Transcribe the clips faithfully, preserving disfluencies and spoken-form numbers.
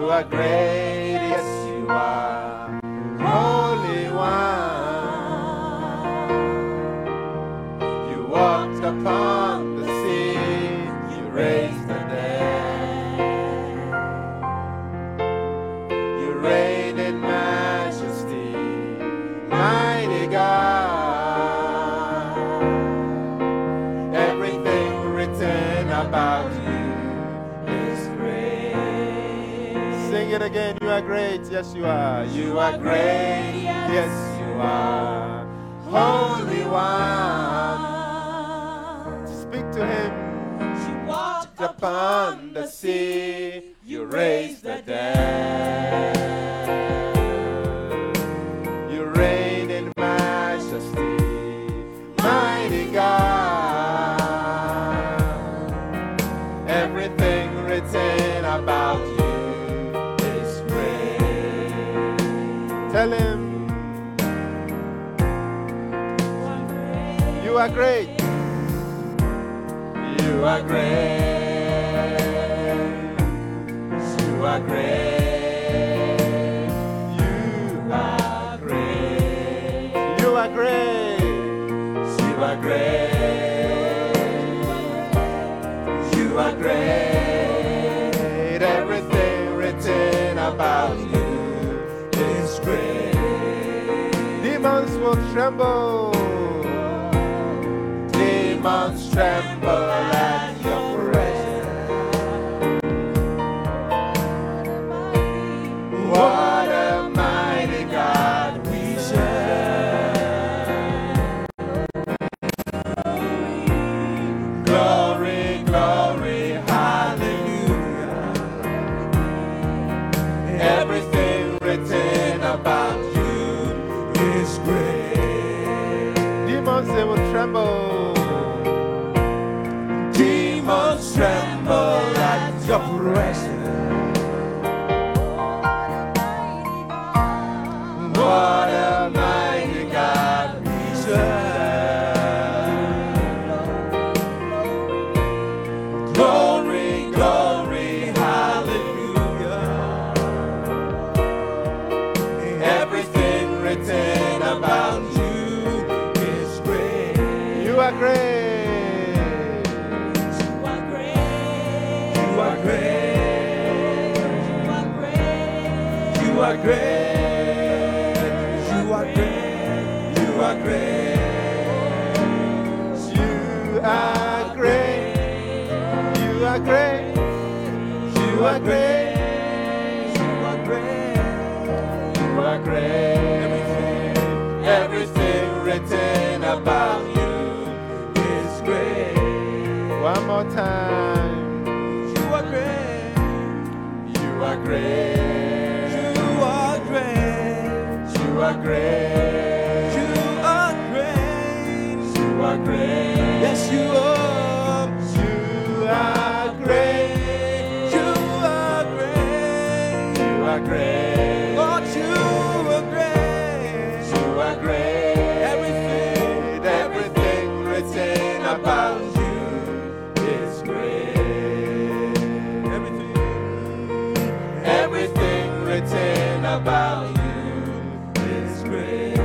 You are great, yes you are, Holy One. You walked upon the sea, you raised the dead. You reign in majesty, mighty God. Everything written about you is great. Sing it again. You are great. Yes, you are. You are great. Yes, you are. Holy One. Speak to him. You walked upon the sea. You raised the dead. You reign in majesty, mighty God. Everything written about you is great. Tell him, you are great. You are great. You are great. You are great. You are great. You are great. You are great. Everything written about you is great. Demons will tremble. Demons tremble at your presence. What a mighty God we serve. Glory, glory, hallelujah. Everything written about you is great. Demons, they will tremble. Demons tremble at your presence. What a mighty God we serve. Glory, glory, hallelujah. Everything written about you is great. You are great. You are great. You are great. You are great. You are great. You are great. You are great. You are great. You are great. You are great. Everything, everything written about you is great. One more time. You are great. You are great. You are great. You are great. You are great. You are great. Yes, you are. You are great. You are great. You are great. Lord, you are great. You are great. Everything, everything written about you is great. Everything, everything written about you is great.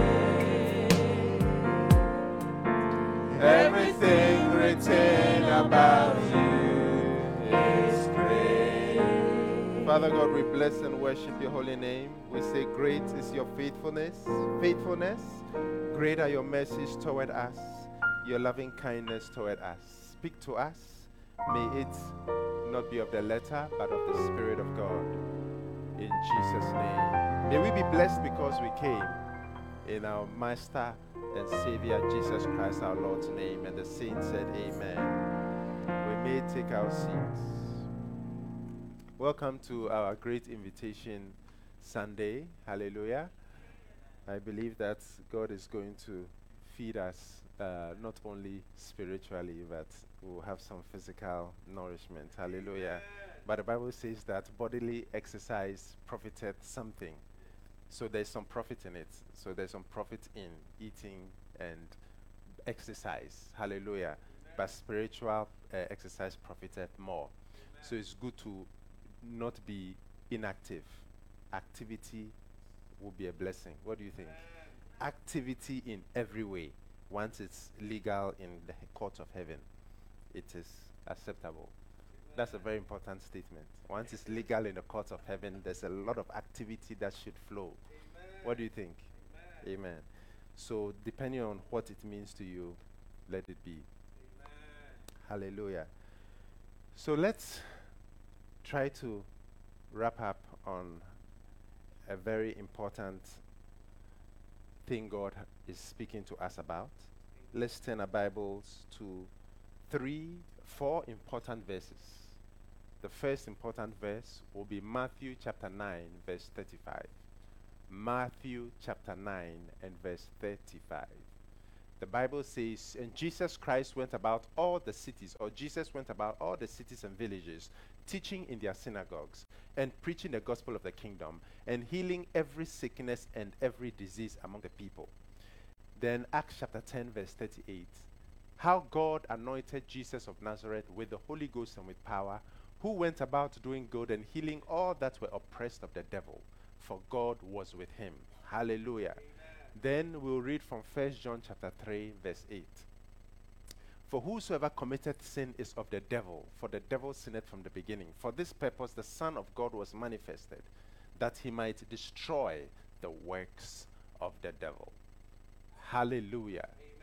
Everything written about you is great. Father God, we bless and worship your holy name. We say, great is your faithfulness, faithfulness. Great are your mercies toward us, your loving kindness toward us. Speak to us. May it not be of the letter, but of the Spirit of God. In Jesus' name. May we be blessed because we came in our Master and Savior Jesus Christ our Lord's name. And the saints said amen. We may take our seats. Welcome to our Great Invitation Sunday. Hallelujah. I believe that God is going to feed us uh, not only spiritually, but we'll have some physical nourishment. Hallelujah. But the Bible says that bodily exercise profiteth something. So there's some profit in it. So there's some profit in eating and exercise. Hallelujah. Amen. But spiritual uh, exercise profiteth more. Amen. So it's good to not be inactive. Activity will be a blessing. What do you think? Activity in every way. Once it's legal in the he- court of heaven, it is acceptable. That's a very important statement. Once it's legal in the court of heaven, there's a lot of activity that should flow. What do you think? Amen. So, depending on what it means to you, let it be. Hallelujah. So, let's try to wrap up on a very important thing God ha- is speaking to us about. Let's turn our Bibles to three, four important verses. The first important verse will be Matthew chapter nine, verse thirty-five. Matthew chapter nine and verse thirty-five. The Bible says, and Jesus Christ went about all the cities, or Jesus went about all the cities and villages, teaching in their synagogues and preaching the gospel of the kingdom and healing every sickness and every disease among the people. Then Acts chapter ten, verse thirty-eight. How God anointed Jesus of Nazareth with the Holy Ghost and with power, who went about doing good and healing all that were oppressed of the devil, for God was with him. Hallelujah. Then we'll read from First John chapter three, verse eight. For whosoever committeth sin is of the devil, for the devil sinned from the beginning. For this purpose the Son of God was manifested, that he might destroy the works of the devil. Hallelujah.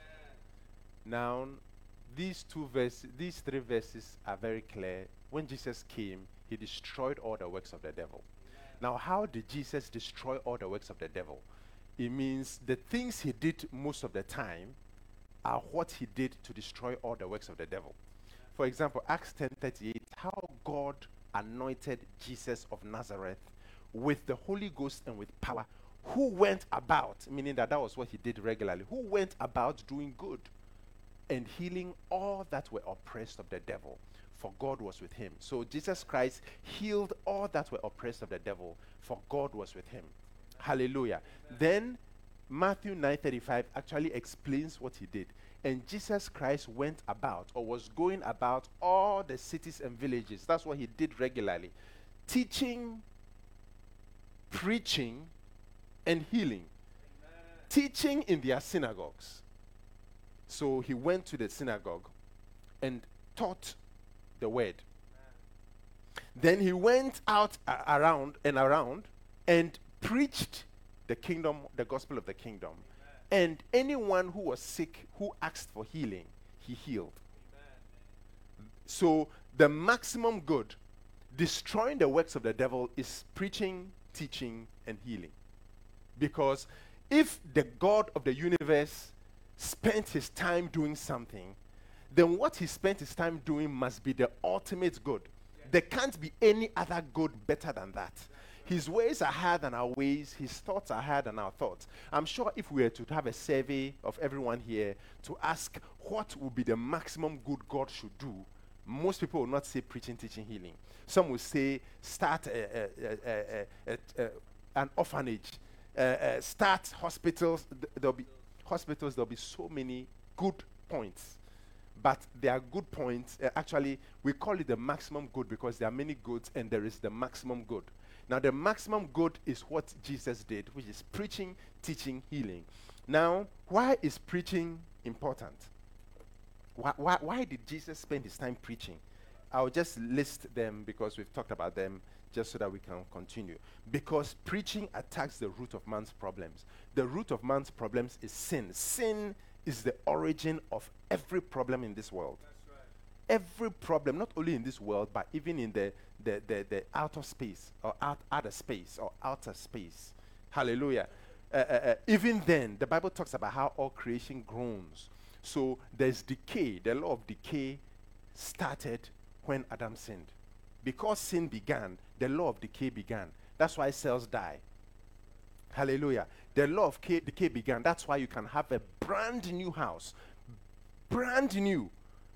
Now, these two verses, these three verses are very clear. When Jesus came, he destroyed all the works of the devil. Now, how did Jesus destroy all the works of the devil? It means the things he did most of the time are what he did to destroy all the works of the devil. For example, Acts ten thirty-eight, how God anointed Jesus of Nazareth with the Holy Ghost and with power, who went about, meaning that that was what he did regularly, who went about doing good and healing all that were oppressed of the devil, for God was with him. So Jesus Christ healed all that were oppressed of the devil, for God was with him. Hallelujah. Then Matthew nine thirty-five actually explains what he did. And Jesus Christ went about, or was going about, all the cities and villages. That's what he did regularly. Teaching, preaching, and healing. Teaching in their synagogues. So he went to the synagogue and taught the word. Then he went out a- around and around and preached the kingdom, the gospel of the kingdom. And anyone who was sick, who asked for healing, he healed. So the maximum good, destroying the works of the devil, is preaching, teaching, and healing. Because if the God of the universe spent his time doing something, then what he spent his time doing must be the ultimate good. There can't be any other good better than that. His ways are higher than our ways. His thoughts are higher than our thoughts. I'm sure if we were to have a survey of everyone here to ask what would be the maximum good God should do, most people will not say preaching, teaching, healing. Some will say start a, a, a, a, a, a, an orphanage, uh, uh, start hospitals. Th- there'll be hospitals. There'll be so many good points. But there are good points. Uh, actually, we call it the maximum good because there are many goods and there is the maximum good. Now, the maximum good is what Jesus did, which is preaching, teaching, healing. Now, why is preaching important? Why, why, why did Jesus spend his time preaching? I'll just list them because we've talked about them just so that we can continue. Because preaching attacks the root of man's problems. The root of man's problems is sin. Sin is the origin of every problem in this world. Every problem, not only in this world, but even in the, the, the, the outer space, or out, outer space, or outer space. Hallelujah. Uh, uh, uh, even then, the Bible talks about how all creation groans. So there's decay. The law of decay started when Adam sinned. Because sin began, the law of decay began. That's why cells die. Hallelujah. The law of ca- decay began. That's why you can have a brand new house. Brand new.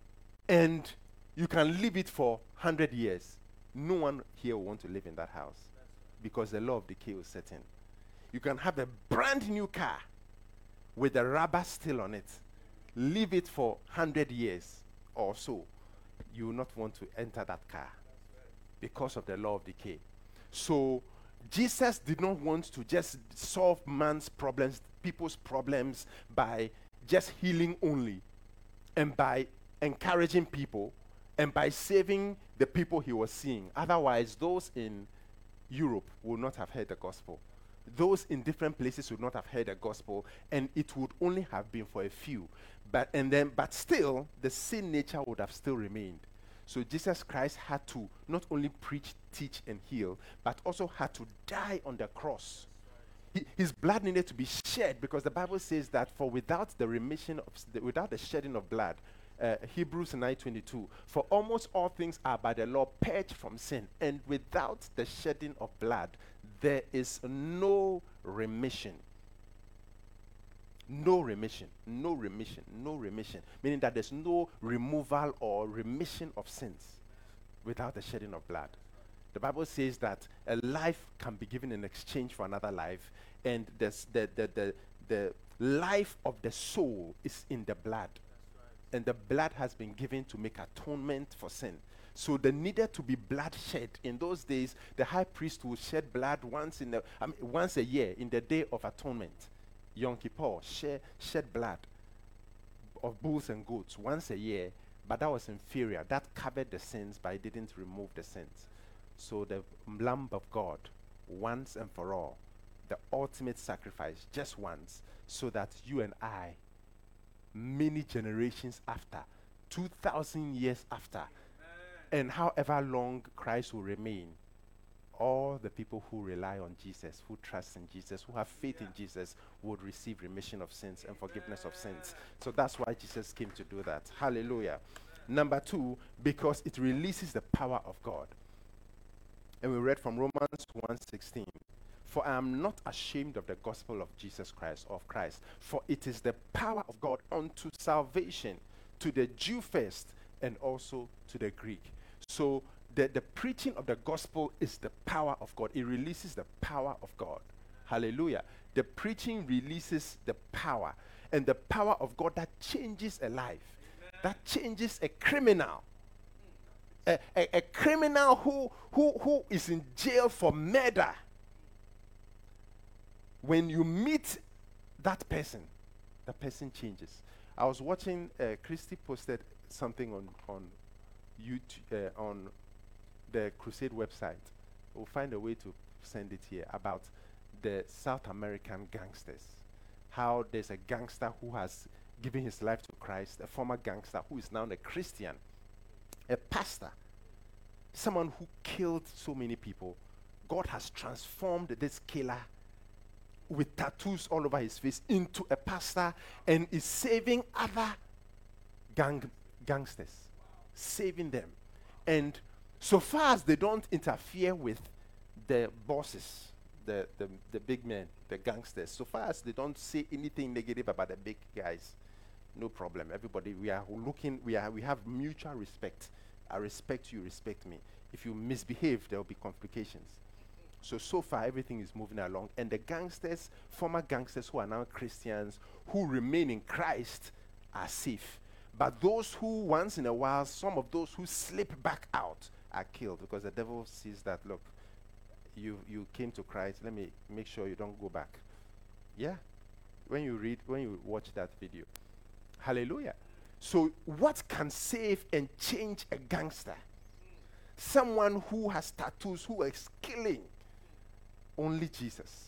And you can live it for one hundred years. No one here will want to live in that house because the law of decay will set in. You can have a brand new car with the rubber still on it. Leave it for one hundred years or so. You will not want to enter that car because of the law of decay. So Jesus did not want to just solve man's problems, people's problems, by just healing only and by encouraging people and by saving the people he was seeing. Otherwise, those in Europe would not have heard the gospel. Those in different places would not have heard the gospel, and it would only have been for a few. But and then, but still, the sin nature would have still remained. So Jesus Christ had to not only preach, teach, and heal, but also had to die on the cross. He, his blood needed to be shed, because the Bible says that for without the remission of s- the, without the shedding of blood, uh, Hebrews nine twenty-two, for almost all things are by the law purged from sin, and without the shedding of blood, there is no remission. No remission, no remission, no remission. Meaning that there's no removal or remission of sins without the shedding of blood. The Bible says that a life can be given in exchange for another life, and this, the, the, the, the life of the soul is in the blood. And the blood has been given to make atonement for sin. So there needed to be blood shed. In those days, the high priest would shed blood once in a, I mean, once a year in the day of atonement. Yom Kippur, shed, shed blood of bulls and goats once a year, but that was inferior. That covered the sins, but it didn't remove the sins. So the Lamb of God, once and for all, the ultimate sacrifice, just once, so that you and I, many generations after, two thousand years after, and however long Christ will remain, all the people who rely on Jesus, who trust in Jesus, who have faith in Jesus, would receive remission of sins and forgiveness of sins. So that's why Jesus came to do that. Hallelujah. Number two, because it releases the power of God. And we read from Romans one sixteen. For I am not ashamed of the gospel of Jesus Christ, of Christ, for it is the power of God unto salvation, to the Jew first, and also to the Greek. So the, the preaching of the gospel is the power of God. It releases the power of God. Hallelujah. The preaching releases the power, and the power of God that changes a life, that changes a criminal. A, a, a criminal who, who, who is in jail for murder. When you meet that person, the person changes. I was watching, uh, Christy posted something on, on YouTube, uh, on the Crusade website. We'll find a way to send it here, about the South American gangsters. How there's a gangster who has given his life to Christ, a former gangster who is now a Christian, a pastor, someone who killed so many people. God has transformed this killer with tattoos all over his face into a pastor, and is saving other gang gangsters, saving them. And so far as they don't interfere with the bosses, the, the, the big men, the gangsters, so far as they don't say anything negative about the big guys, no problem. Everybody, we are looking, we are we have mutual respect. I respect you, respect me. If you misbehave, there will be complications. So, so far, everything is moving along. And the gangsters, former gangsters who are now Christians, who remain in Christ, are safe. But those who, once in a while, some of those who slip back out are killed, because the devil sees that, look, you, you came to Christ, let me make sure you don't go back. Yeah. When you read, when you watch that video. Hallelujah. So what can save and change a gangster? Someone who has tattoos, who is killing. Only Jesus.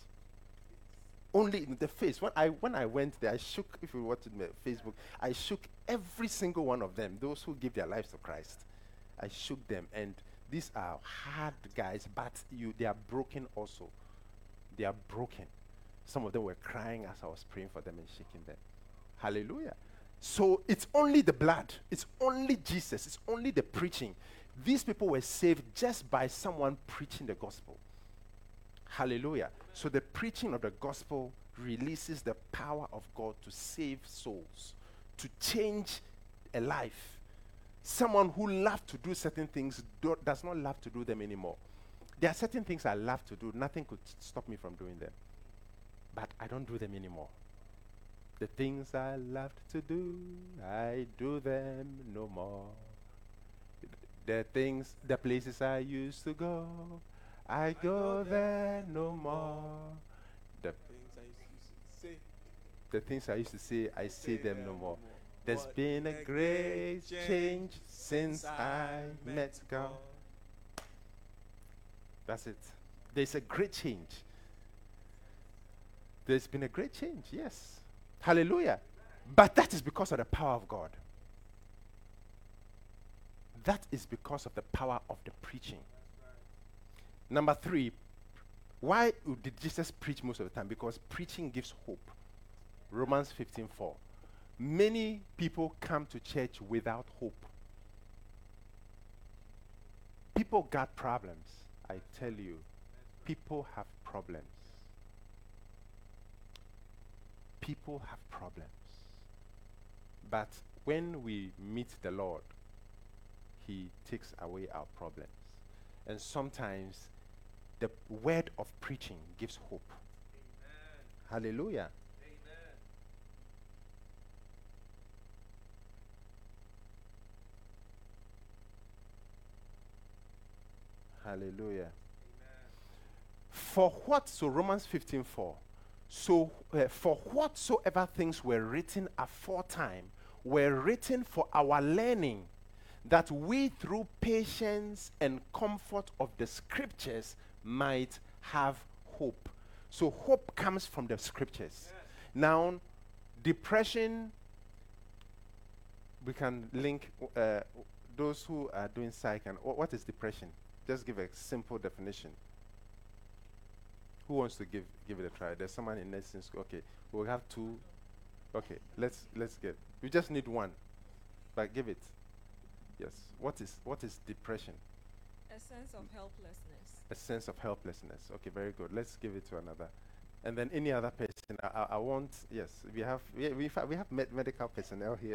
Only in the face. When I when I went there, I shook, if you watched my Facebook, I shook every single one of them, those who give their lives to Christ. I shook them, and these are hard guys, but you they are broken also. They are broken. Some of them were crying as I was praying for them and shaking them. Hallelujah. So it's only the blood. It's only Jesus. It's only the preaching. These people were saved just by someone preaching the gospel. Hallelujah. So the preaching of the gospel releases the power of God to save souls, to change a life. Someone who loved to do certain things do, does not love to do them anymore. There are certain things I love to do. Nothing could stop me from doing them. But I don't do them anymore. The things I loved to do, I do them no more. The things, the places I used to go, I go there no more. The, Things I used to say, the things I used to say, I see them no more. There's What been a great change since I met God. That's it. There's a great change. There's been a great change, yes. Hallelujah. But that is because of the power of God. That is because of the power of the preaching. Number three, why did Jesus preach most of the time? Because preaching gives hope. Romans fifteen four. Many people come to church without hope. People got problems. I tell you, people have problems. People have problems. But when we meet the Lord, He takes away our problems. And sometimes the word of preaching gives hope. Amen. Hallelujah. Amen. Hallelujah. Amen. For what, so Romans fifteen four. So uh, for whatsoever things were written aforetime were written for our learning, that we through patience and comfort of the scriptures might have hope. So hope comes from the scriptures. Yes. Now, depression, we can link uh, those who are doing psych. And wh- what is depression? Just give a simple definition. Who wants to give give it a try? There's someone in nursing school. Okay, we'll have two. Okay, let's let's get. We just need one, but give it. Yes. What is what is depression? A sense of helplessness. A sense of helplessness. Okay, very good. Let's give it to another, and then any other person. I, I, I want. Yes, we have we we, fa- we have med- medical personnel here.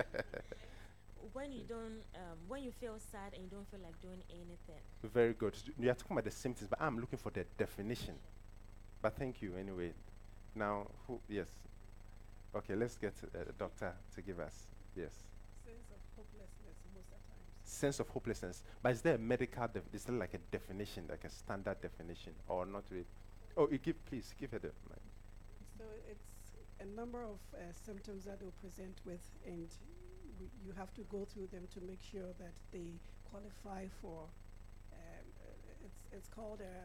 When you don't, um, when you feel sad and you don't feel like doing anything. Very good. We are talking about the symptoms, but I'm looking for the definition. But thank you anyway. Now, who? Yes. Okay, let's get uh, a doctor to give us. Yes. Sense of hopelessness most of the times. Sense of hopelessness. But is there a medical? Def- is there like a definition, like a standard definition, or not? Really? Oh, you give, please give it a mic. So it's a number of uh, symptoms that they'll present with, and w- you have to go through them to make sure that they qualify for. Um, uh, it's it's called a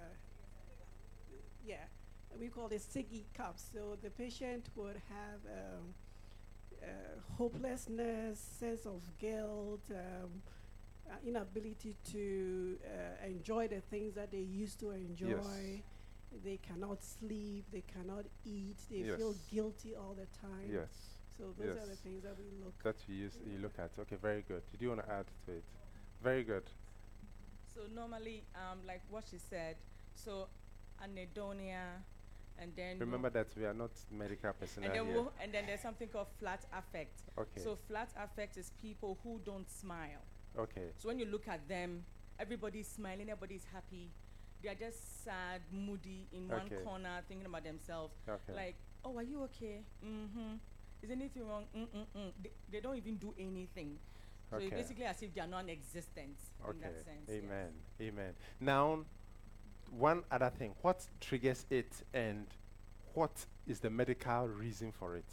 yeah, we call it SIGI cups. So the patient would have um, uh, hopelessness, sense of guilt, um, uh, inability to uh, enjoy the things that they used to enjoy. Yes. They cannot sleep, they cannot eat, they Yes. feel guilty all the time. Yes. So those are Yes. the things that we look. That you use, you look at. Okay, very good. Did you want to add to it? Very good. So normally, um, like what she said, so anhedonia, and then Remember that we are not medical personnel and then here. we'll, and then there's something called flat affect. Okay. So flat affect is people who don't smile. Okay. So when you look at them, everybody's smiling, everybody's happy. They are just sad, moody in one Okay. corner, thinking about themselves. Okay. Like, oh, are you okay? Mm-hmm. Is anything wrong? Mm-mm-mm. They, they don't even do anything. So Okay. it's basically as if they are non-existent in Okay. that sense. yes. Amen. Amen. Now, one other thing. What triggers it, and what is the medical reason for it?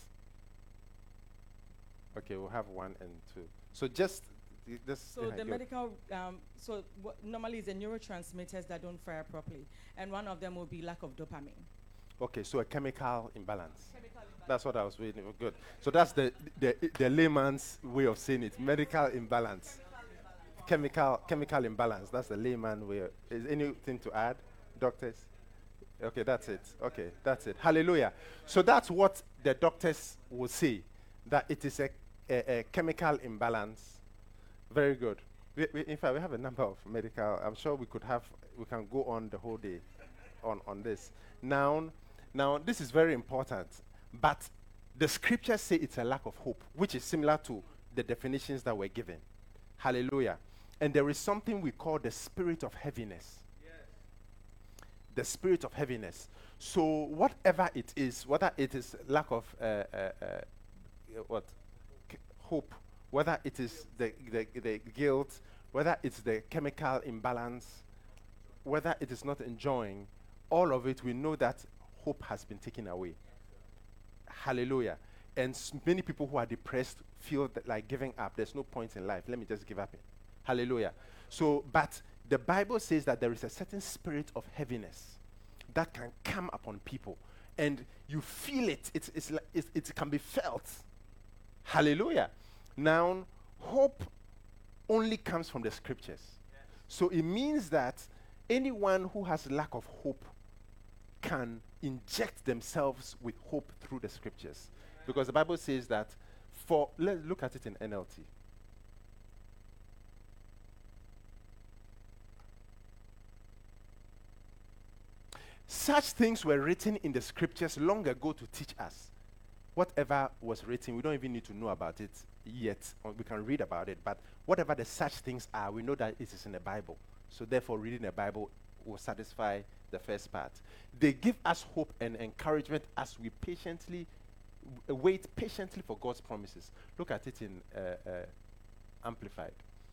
Okay, we'll have one and two. So just th- this. So yeah, the go. medical, um, so wha- normally it's the neurotransmitters that don't fire properly, and one of them will be lack of dopamine. Okay, so a chemical imbalance. Chemical imbalance. That's what I was reading. Good. So that's the, the the layman's way of saying it. Medical imbalance. Chemical chemical imbalance. That's the layman way. Is anything to add, doctors? Okay, that's it. Okay, that's it. Hallelujah. So that's what the doctors will say, that it is a, a, a chemical imbalance. Very good. We, we, in fact, we have a number of medical. I'm sure we could have. We can go on the whole day on on this. Now, now this is very important. But the scriptures say it's a lack of hope, which is similar to the definitions that were given. Hallelujah. And there is something we call the spirit of heaviness. The spirit of heaviness. So whatever it is, whether it is lack of uh, uh, uh, what C- hope, whether it is the, the the guilt, whether it's the chemical imbalance, whether it is not enjoying, all of it, we know that hope has been taken away. Hallelujah. And s- many people who are depressed feel that like giving up. There's no point in life. Let me just give up. Hallelujah. So, but the Bible says that there is a certain spirit of heaviness that can come upon people. And you feel it. It's, it's, like it's, it can be felt. Hallelujah. Now, hope only comes from the scriptures. So it means that anyone who has lack of hope can inject themselves with hope through the scriptures. Because the Bible says that for, let's look at it in N L T. Such things were written in the scriptures long ago to teach us. Whatever was written, we don't even need to know about it yet, or we can read about it, but whatever the such things are, we know that it is in the Bible. So therefore, reading the Bible will satisfy the first part. They give us hope and encouragement as we patiently w- wait patiently for God's promises. Look at it in uh, uh, Amplified.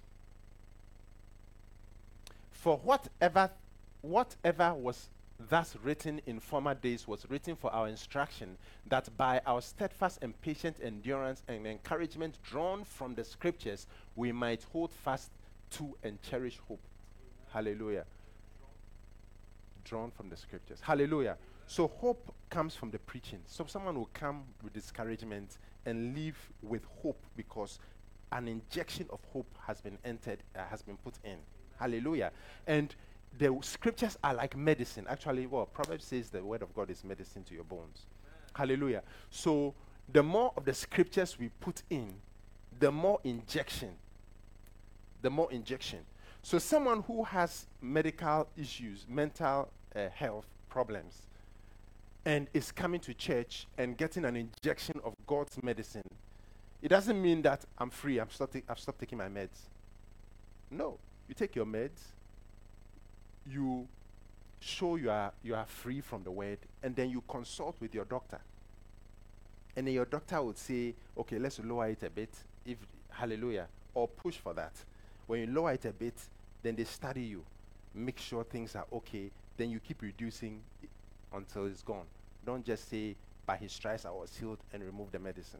For whatever, whatever was thus written in former days was written for our instruction, that by our steadfast and patient endurance and encouragement drawn from the scriptures, we might hold fast to and cherish hope. Hallelujah. Drawn from the scriptures. Hallelujah. So hope comes from the preaching. So someone will come with discouragement and leave with hope because an injection of hope has been entered, uh, has been put in. Hallelujah. And the w- scriptures are like medicine. Actually, well, Proverbs says the word of God is medicine to your bones. Hallelujah. So the more of the scriptures we put in, the more injection. The more injection. So someone who has medical issues, mental uh, health problems, and is coming to church and getting an injection of God's medicine, it doesn't mean that I'm free, I'm stop ta- I've stopped taking my meds. No. You take your meds, you show you are, you are free from the word, and then you consult with your doctor. And then your doctor would say, okay, let's lower it a bit, if hallelujah, or push for that. When you lower it a bit, then they study you, make sure things are okay, then you keep reducing i- until it's gone. Don't just say, by his stripes I was healed, and remove the medicine.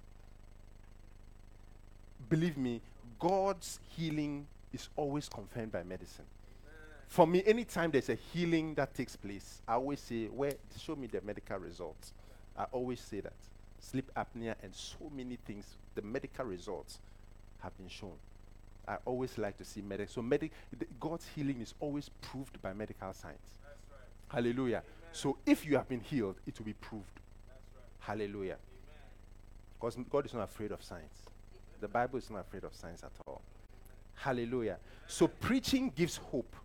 Believe me, God's healing is always confirmed by medicine. For me, anytime there's a healing that takes place, I always say, where show me the medical results. I always say that. Sleep apnea and so many things, the medical results have been shown. I always like to see medic. So medic, the, God's healing is always proved by medical science. Hallelujah. So if you have been healed, it will be proved. Hallelujah. Because God is not afraid of science. The Bible is not afraid of science at all. Hallelujah. So preaching gives hope.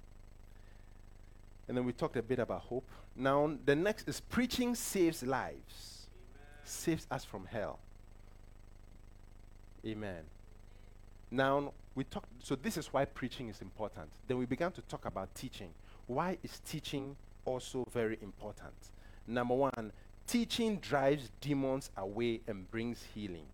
And then we talked a bit about hope. Now, the next is preaching saves lives, saves us from hell. Amen. Now, we talked, so this is why preaching is important. Then we began to talk about teaching. Why is teaching also very important? Number one, teaching drives demons away and brings healing.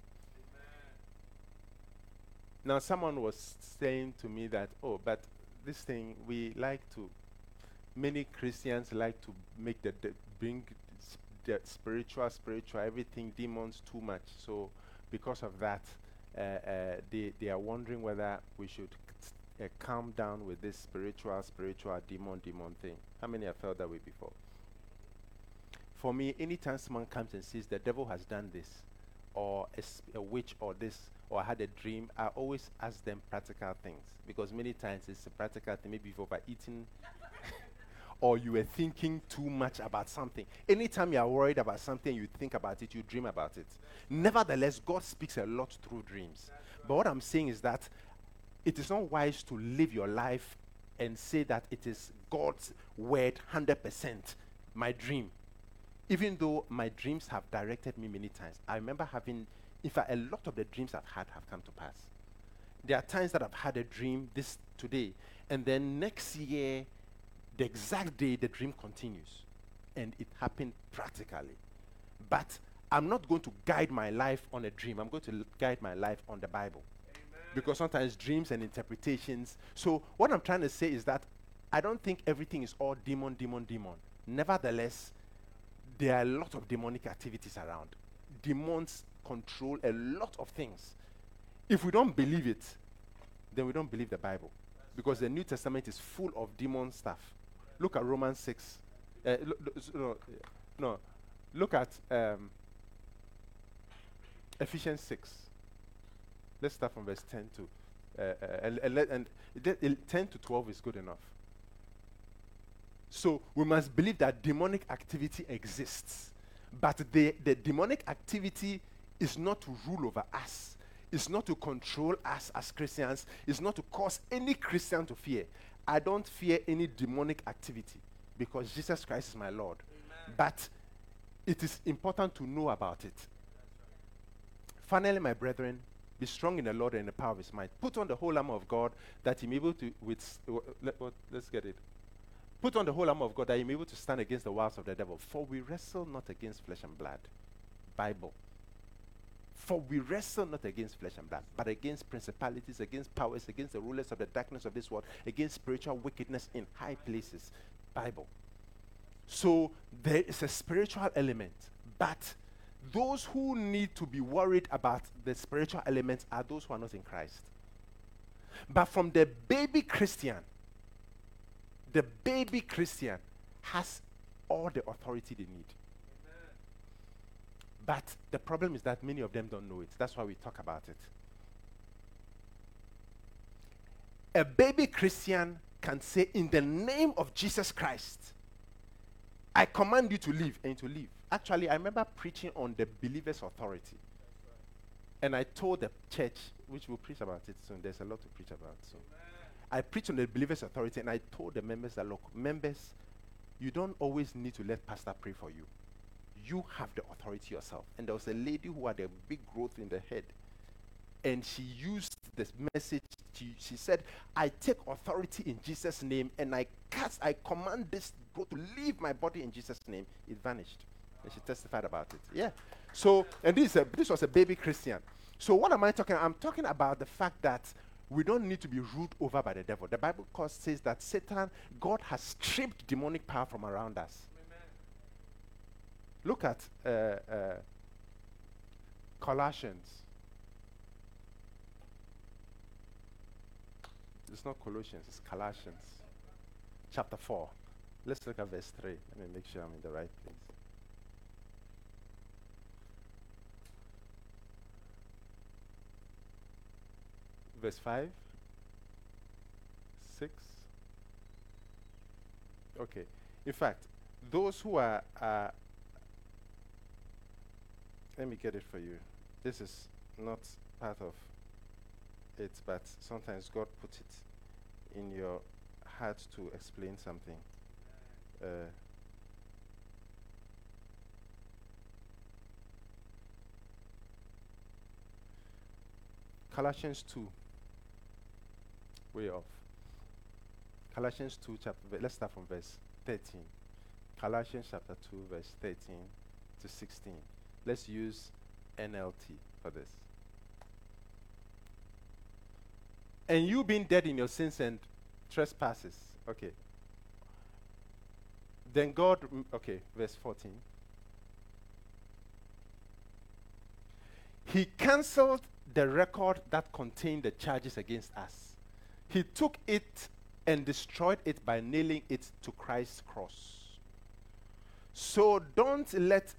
Now, someone was saying to me that, oh, but this thing, we like to, many Christians like to make the, the bring s- the spiritual, spiritual, everything, demons too much. So, because of that, uh, uh, they, they are wondering whether we should c- uh, calm down with this spiritual, spiritual, demon, demon thing. How many have felt that way before? For me, anytime someone comes and says the devil has done this, or a, s- a witch, or this, or I had a dream, I always ask them practical things, because many times it's a practical thing. Maybe you've overeaten, or you were thinking too much about something. Anytime you are worried about something, you think about it, you dream about it. Nevertheless, God speaks a lot through dreams. But what I'm saying is that it is not wise to live your life and say that it is God's word one hundred percent my dream. Even though my dreams have directed me many times. I remember having, in fact, a lot of the dreams I've had have come to pass. There are times that I've had a dream this today, and then next year, the exact day, the dream continues. And it happened practically. But I'm not going to guide my life on a dream. I'm going to l- guide my life on the Bible. Because sometimes dreams and interpretations. So what I'm trying to say is that I don't think everything is all demon, demon, demon. Nevertheless, there are a lot of demonic activities around. Demons control a lot of things. If we don't believe it, then we don't believe the Bible. Because the New Testament is full of demon stuff. Look at Romans six. Uh, lo- lo- s- no, uh, no, look at um, Ephesians six. Let's start from verse ten to uh, uh, and, and, let- and it- it- ten to twelve is good enough. So we must believe that demonic activity exists, but the, the demonic activity is not to rule over us. It's not to control us as Christians. It's not to cause any Christian to fear. I don't fear any demonic activity because Jesus Christ is my Lord. Amen. But it is important to know about it. Finally, my brethren, be strong in the Lord and in the power of his might. Put on the whole armor of God that you may be able to, with, uh, let, what, let's get it. Put on the whole armor of God that you may be able to stand against the wiles of the devil. For we wrestle not against flesh and blood. Bible. For we wrestle not against flesh and blood, but against principalities, against powers, against the rulers of the darkness of this world, against spiritual wickedness in high places. Bible. So there is a spiritual element, but those who need to be worried about the spiritual elements are those who are not in Christ. But from the baby Christian, the baby Christian has all the authority they need. But the problem is that many of them don't know it. That's why we talk about it. A baby Christian can say, in the name of Jesus Christ, I command you to leave, and to leave. Actually, I remember preaching on the believer's authority. And I told the church, which we'll preach about it soon, there's a lot to preach about soon. I preached on the believer's authority, and I told the members that, look, members, you don't always need to let pastor pray for you. You have the authority yourself. And there was a lady who had a big growth in the head. And she used this message. She, she said, I take authority in Jesus' name, and I cast, I command this growth to leave my body in Jesus' name. It vanished. And she testified about it. Yeah. So, and this, uh, this was a baby Christian. So what am I talking about? I'm talking about the fact that we don't need to be ruled over by the devil. The Bible cause says that Satan, God has stripped demonic power from around us. Look at uh, uh, Colossians. It's not Colossians, it's Colossians. Chapter four. Let's look at verse three. Let me make sure I'm in the right place. Verse five. six. Okay. In fact, those who are... Uh, let me get it for you. This is not part of it, but sometimes God puts it in your heart to explain something. Uh, Colossians two. Way off. Colossians two, chapter. v- Let's start from verse thirteen. Colossians chapter two, verse thirteen to sixteen. Let's use N L T for this. And you being dead in your sins and trespasses. Okay. Then God, mm, okay, verse fourteen. He cancelled the record that contained the charges against us. He took it and destroyed it by nailing it to Christ's cross. So don't let...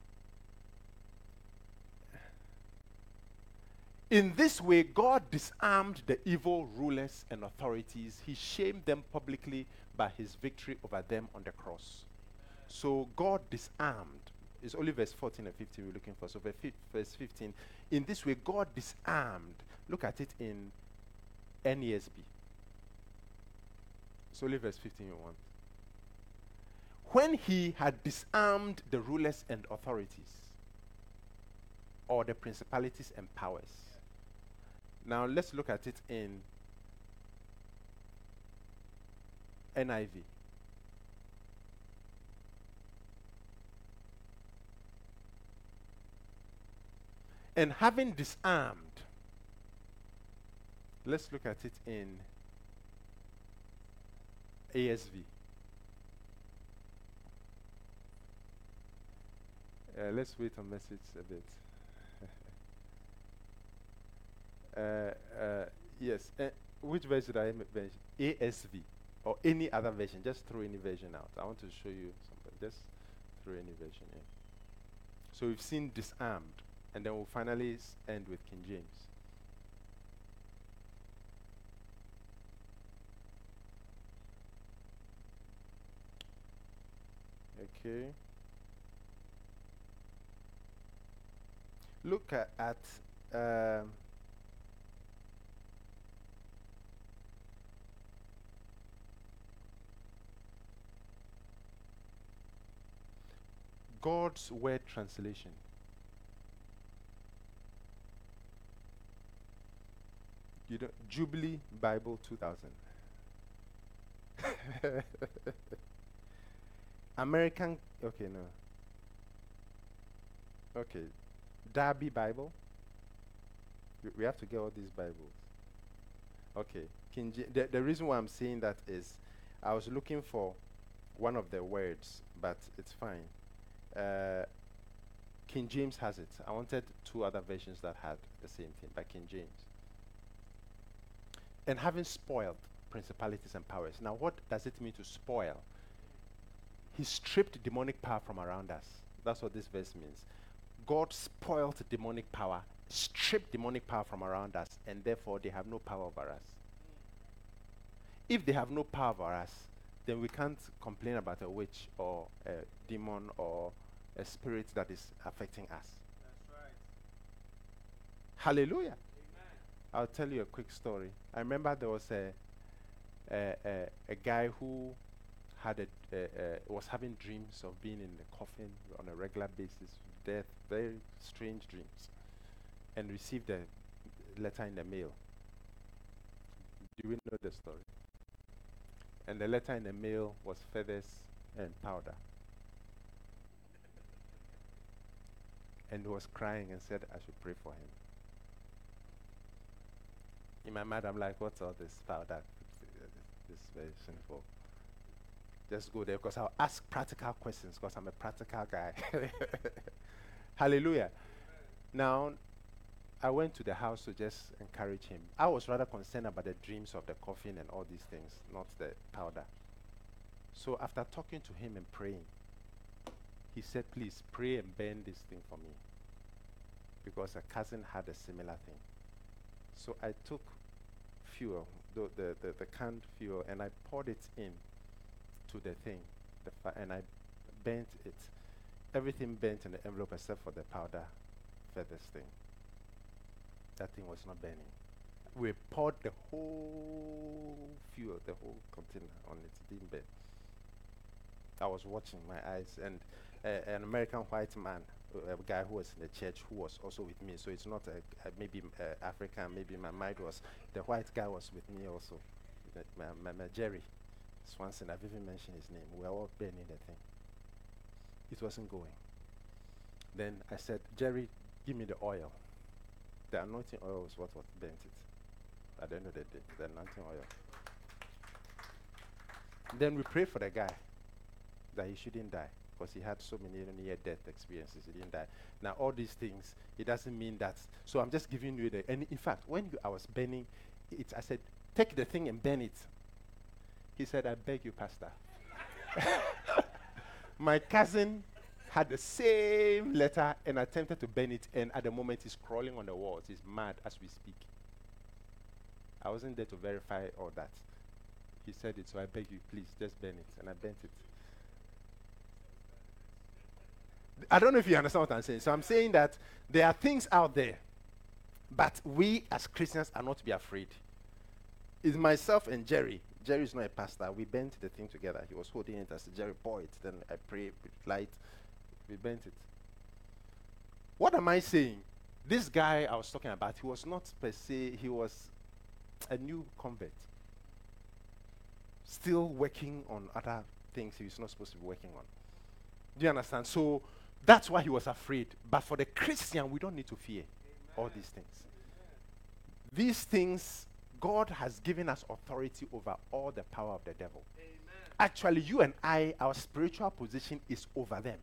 In this way, God disarmed the evil rulers and authorities. He shamed them publicly by his victory over them on the cross. So God disarmed. It's only verse fourteen and fifteen we're looking for. So ver- fif- verse fifteen. In this way, God disarmed. Look at it in N E S B. It's only verse fifteen you want. When he had disarmed the rulers and authorities, or the principalities and powers. Now let's look at it in N I V. And having disarmed, let's look at it in A S V. Uh, let's wait on message a bit. uh, uh, yes. Uh, which version did I m- mention? A S V or any other version. Just throw any version out. I want to show you something. Just throw any version in. So we've seen disarmed, and then we'll finally s- end with King James. Okay. Look at, at um, God's Word Translation. You know, Jubilee Bible two thousand. American, okay, no. Okay, Darby Bible. We, we have to get all these Bibles. Okay, King Ja- the, the reason why I'm saying that is I was looking for one of the words, but it's fine. Uh, King James has it. I wanted two other versions that had the same thing, by King James. And having spoiled principalities and powers. Now, what does it mean to spoil? He stripped demonic power from around us. That's what this verse means. God spoiled demonic power, stripped demonic power from around us, and therefore they have no power over us. If they have no power over us, then we can't complain about a witch or a demon or a spirit that is affecting us. That's right. Hallelujah. Amen. I'll tell you a quick story. I remember there was a a, a, a guy who had a, a, a was having dreams of being in the coffin on a regular basis, death, very strange dreams, and received a letter in the mail. Do we know the story? And the letter in the mail was feathers and powder. And he was crying and said I should pray for him. In my mind, I'm like, what's all this powder? This is very sinful. Just go there because I'll ask practical questions because I'm a practical guy. Hallelujah. Now, I went to the house to just encourage him. I was rather concerned about the dreams of the coffin and all these things, not the powder. So after talking to him and praying, he said, please pray and burn this thing for me. Because a cousin had a similar thing. So I took fuel, the, the, the, the canned fuel, and I poured it in to the thing, the fi- and I burnt it. Everything burnt in the envelope except for the powder feathers thing. That thing was not burning. We poured the whole fuel, the whole container on it. It didn't burn. I was watching my eyes, and uh, an American white man, uh, a guy who was in the church, who was also with me. So it's not a, a maybe uh, African, maybe my mind was, the white guy was with me also. The- My, my, my Jerry Swanson, I've even mentioned his name. We were all burning the thing. It wasn't going. Then I said, Jerry, give me the oil. The anointing oil was what, what burnt it. At the end of the day, the anointing oil. Then we prayed for the guy that he shouldn't die because he had so many near-death experiences. He didn't die. Now, all these things, it doesn't mean that. So I'm just giving you the. And in fact, when you, I was burning it, I said, take the thing and burn it. He said, I beg you, Pastor. My cousin had the same letter and attempted to burn it, and at the moment he's crawling on the walls. He's mad as we speak. I wasn't there to verify all that. He said it, so I beg you, please, just burn it. And I burnt it. I don't know if you understand what I'm saying. So I'm saying that there are things out there, but we as Christians are not to be afraid. It's myself and Jerry. Jerry is not a pastor. We bent the thing together. He was holding it as Jerry pour it. Then I pray with light. We bent it. What am I saying? This guy I was talking about, he was not per se, he was a new convert. Still working on other things he was not supposed to be working on. Do you understand? So that's why he was afraid. But for the Christian, we don't need to fear all these things. These things, God has given us authority over all the power of the devil. Amen. actually, you and I, our spiritual position is over them.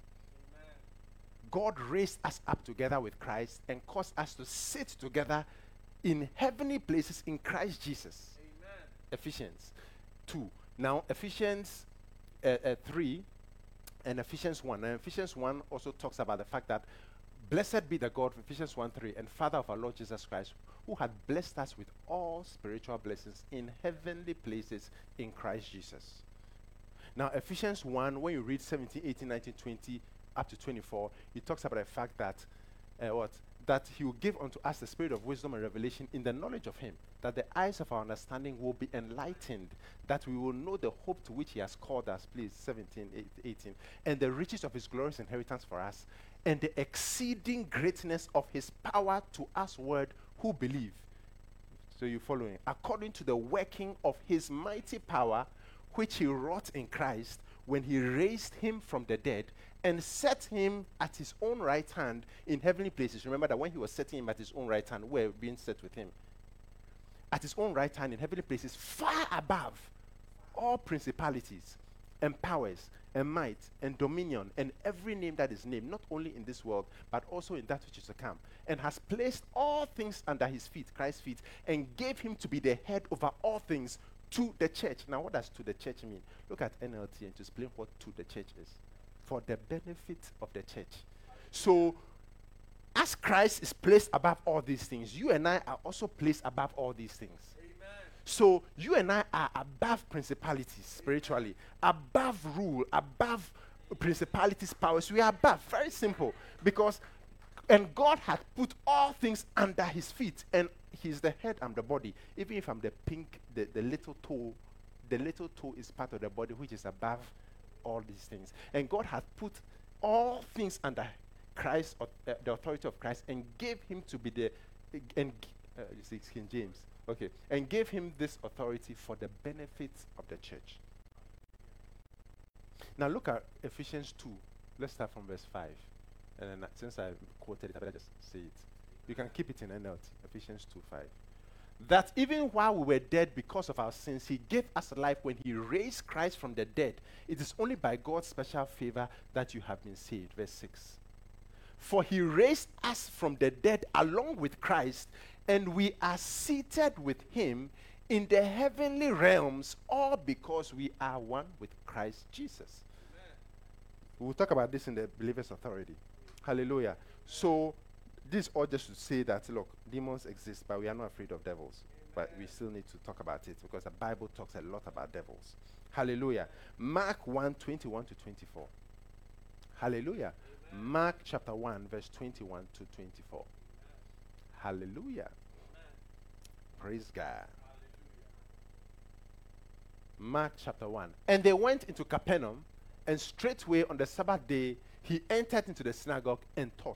God raised us up together with Christ and caused us to sit together in heavenly places in Christ Jesus. Amen. Ephesians two. Now, Ephesians uh, uh, three and Ephesians one. Now, Ephesians one also talks about the fact that blessed be the God, Ephesians one three, and Father of our Lord Jesus Christ, who had blessed us with all spiritual blessings in heavenly places in Christ Jesus. Now, Ephesians one, when you read seventeen, eighteen, nineteen, twenty, up to twenty-four, it talks about the fact that uh, what that he will give unto us the spirit of wisdom and revelation in the knowledge of him, that the eyes of our understanding will be enlightened, that we will know the hope to which he has called us, please, seventeen, eighteen, and the riches of his glorious inheritance for us, and the exceeding greatness of his power to us word who believe. So you following? According to the working of his mighty power, which he wrought in Christ, when he raised him from the dead and set him at his own right hand in heavenly places. Remember that when he was setting him at his own right hand, we're being set with him. At his own right hand in heavenly places, far above all principalities and powers and might and dominion and every name that is named, not only in this world, but also in that which is to come, and has placed all things under his feet, Christ's feet, and gave him to be the head over all things to the church. Now, what does to the church mean? Look at N L T and to explain what to the church is. For the benefit of the church. So, as Christ is placed above all these things, you and I are also placed above all these things. Amen. So, you and I are above principalities spiritually, above rule, above principalities, powers. We are above. Very simple. Because, and God had put all things under his feet, and he's the head, I'm the body. Even if I'm the pink, the, the little toe, the little toe is part of the body which is above all these things. And God has put all things under Christ, uh, the authority of Christ, and gave him to be the, uh, and uh, you see, King James, okay, and gave him this authority for the benefit of the church. Now look at Ephesians two. Let's start from verse five. And then uh, since I quoted it, I better just say it. You can keep it in N L T, Ephesians two five. That even while we were dead because of our sins, he gave us life when he raised Christ from the dead. It is only by God's special favor that you have been saved. Verse six. For he raised us from the dead along with Christ, and we are seated with him in the heavenly realms, all because we are one with Christ Jesus. Amen. We'll talk about this in the believer's authority. Hallelujah. So, this all just to say that, look, demons exist, but we are not afraid of devils. Amen. But we still need to talk about it because the Bible talks a lot about devils. Hallelujah. Mark one, twenty-one to twenty-four. Hallelujah. Amen. Mark chapter one, verse twenty-one to twenty-four. Amen. Hallelujah. Amen. Praise God. Hallelujah. Mark chapter one. And they went into Capernaum, and straightway on the Sabbath day, he entered into the synagogue and taught.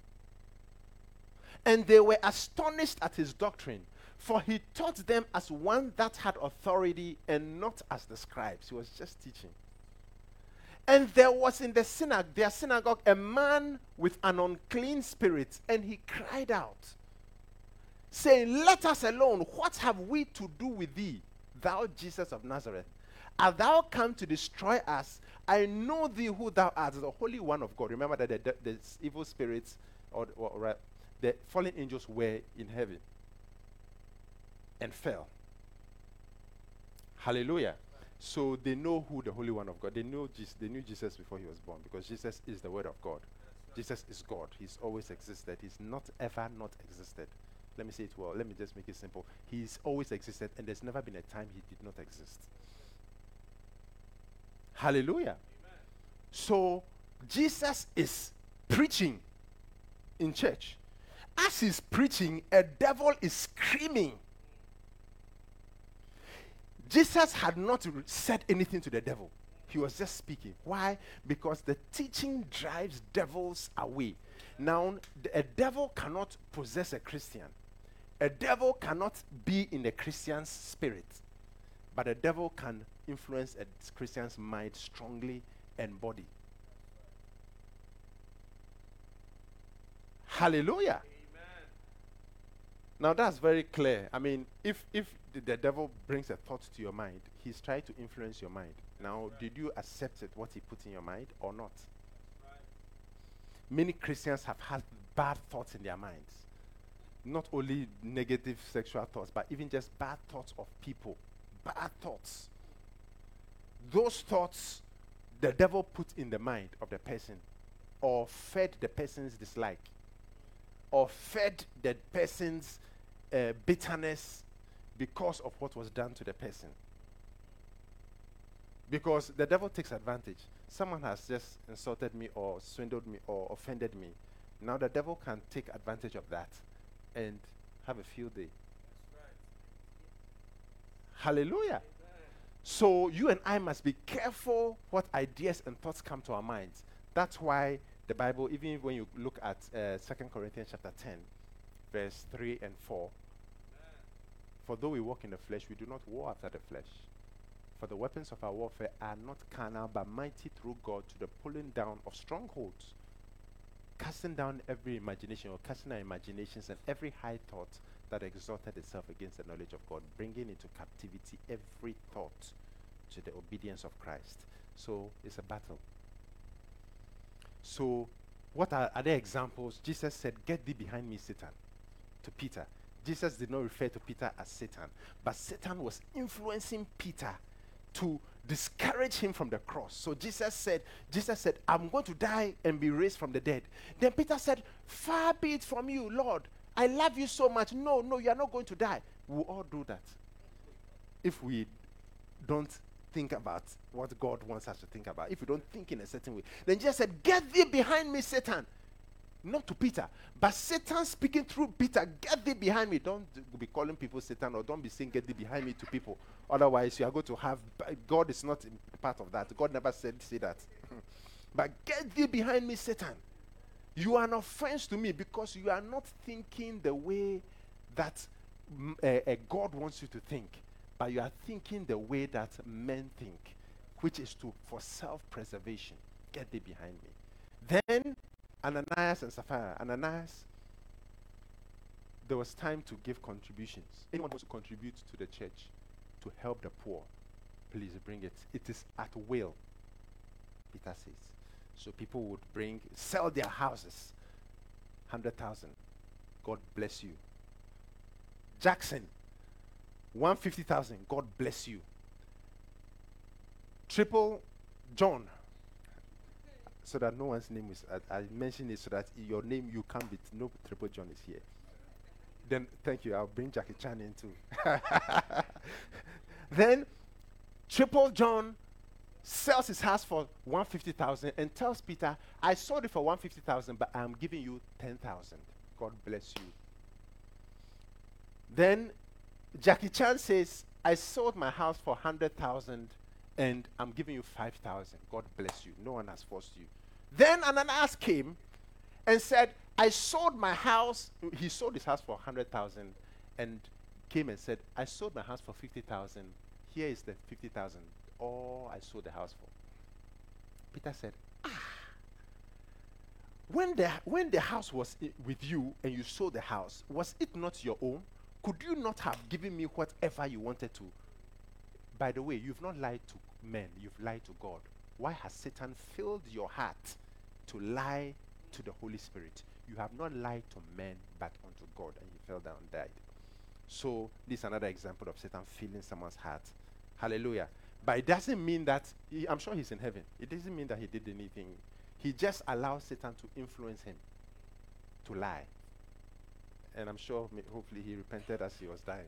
And they were astonished at his doctrine, for he taught them as one that had authority and not as the scribes. He was just teaching. And there was in the synagogue, their synagogue, a man with an unclean spirit, and he cried out, saying, Let us alone. What have we to do with thee, thou Jesus of Nazareth? Art thou come to destroy us? I know thee who thou art, the Holy One of God. Remember that the, the, the evil spirits, or, or, or the fallen angels were in heaven and fell. Hallelujah. So they know who the Holy One of God. They know Jesus, they knew Jesus before he was born, because Jesus is the Word of God. Jesus is God. He's always existed. He's not ever not existed. Let me say it well. Let me just make it simple. He's always existed, and there's never been a time he did not exist. Hallelujah. Amen. So Jesus is preaching in church. As he's preaching, a devil is screaming. Jesus had not r- said anything to the devil. He was just speaking. Why? Because the teaching drives devils away. Now, the, a devil cannot possess a Christian. A devil cannot be in a Christian's spirit. But a devil can influence a Christian's mind strongly and body. Hallelujah. Amen. Now that's very clear. I mean, if if the, the devil brings a thought to your mind, he's trying to influence your mind. Now, did you accept it, what he put in your mind, or not? Many Christians have had bad thoughts in their minds. Not only negative sexual thoughts, but even just bad thoughts of people. Bad thoughts. Those thoughts the devil put in the mind of the person, or fed the person's dislike, or fed the person's uh, bitterness because of what was done to the person. Because the devil takes advantage. Someone has just insulted me or swindled me or offended me. Now the devil can take advantage of that and have a field day. Hallelujah. So you and I must be careful what ideas and thoughts come to our minds. That's why the Bible, even when you look at uh, Second Corinthians chapter ten, verse three and four, for though we walk in the flesh, we do not war after the flesh. For the weapons of our warfare are not carnal, but mighty through God to the pulling down of strongholds, casting down every imagination, or casting our imaginations and every high thought that exalted itself against the knowledge of God, bringing into captivity every thought to the obedience of Christ. So it's a battle. So what are other examples? Jesus said, "Get thee behind me, Satan," to Peter. Jesus did not refer to Peter as Satan, but Satan was influencing Peter to discourage him from the cross. So Jesus said, Jesus said, "I'm going to die and be raised from the dead." Then Peter said, "Far be it from you, Lord. I love you so much. No, no, you are not going to die." We'll all do that if we don't think about what God wants us to think about. If we don't think in a certain way. Then Jesus said, "Get thee behind me, Satan." Not to Peter, but Satan speaking through Peter. "Get thee behind me." Don't d- be calling people Satan, or don't be saying "get thee behind me" to people. Otherwise, you are going to have, b- God is not in part of that. God never said say that. But "get thee behind me, Satan." You are an offense to me because you are not thinking the way that mm, uh, uh, God wants you to think, but you are thinking the way that men think, which is to for self-preservation. Get thee behind me. Then Ananias and Sapphira. Ananias, there was time to give contributions. Anyone wants to contribute to the church to help the poor, please bring it. It is at will, Peter says. So people would bring, sell their houses, one hundred thousand. God bless you. Jackson, one hundred fifty thousand. God bless you. Triple John, so that no one's name is, I, I mentioned it so that your name, you can't be, no Triple John is here. Then, thank you, I'll bring Jackie Chan in too. Then, Triple John sells his house for one hundred fifty thousand and tells Peter, "I sold it for one hundred fifty thousand, but I'm giving you ten thousand. God bless you." Then Jackie Chan says, "I sold my house for one hundred thousand and I'm giving you five thousand. God bless you. No one has forced you." Then Ananias came and said, "I sold my house." He sold his house for one hundred thousand and came and said, "I sold my house for fifty thousand. Here is the fifty thousand. All I sold the house for." Peter said, "Ah, when the when the house was I- with you and you sold the house, was it not your own? Could you not have given me whatever you wanted to? By the way, you've not lied to men, you've lied to God. Why has Satan filled your heart to lie to the Holy Spirit? You have not lied to men, but unto God." And he fell down and died. So this is another example of Satan filling someone's heart. Hallelujah. But it doesn't mean that, he, I'm sure he's in heaven. It doesn't mean that he did anything. He just allows Satan to influence him to lie. And I'm sure, may, hopefully, he repented as he was dying.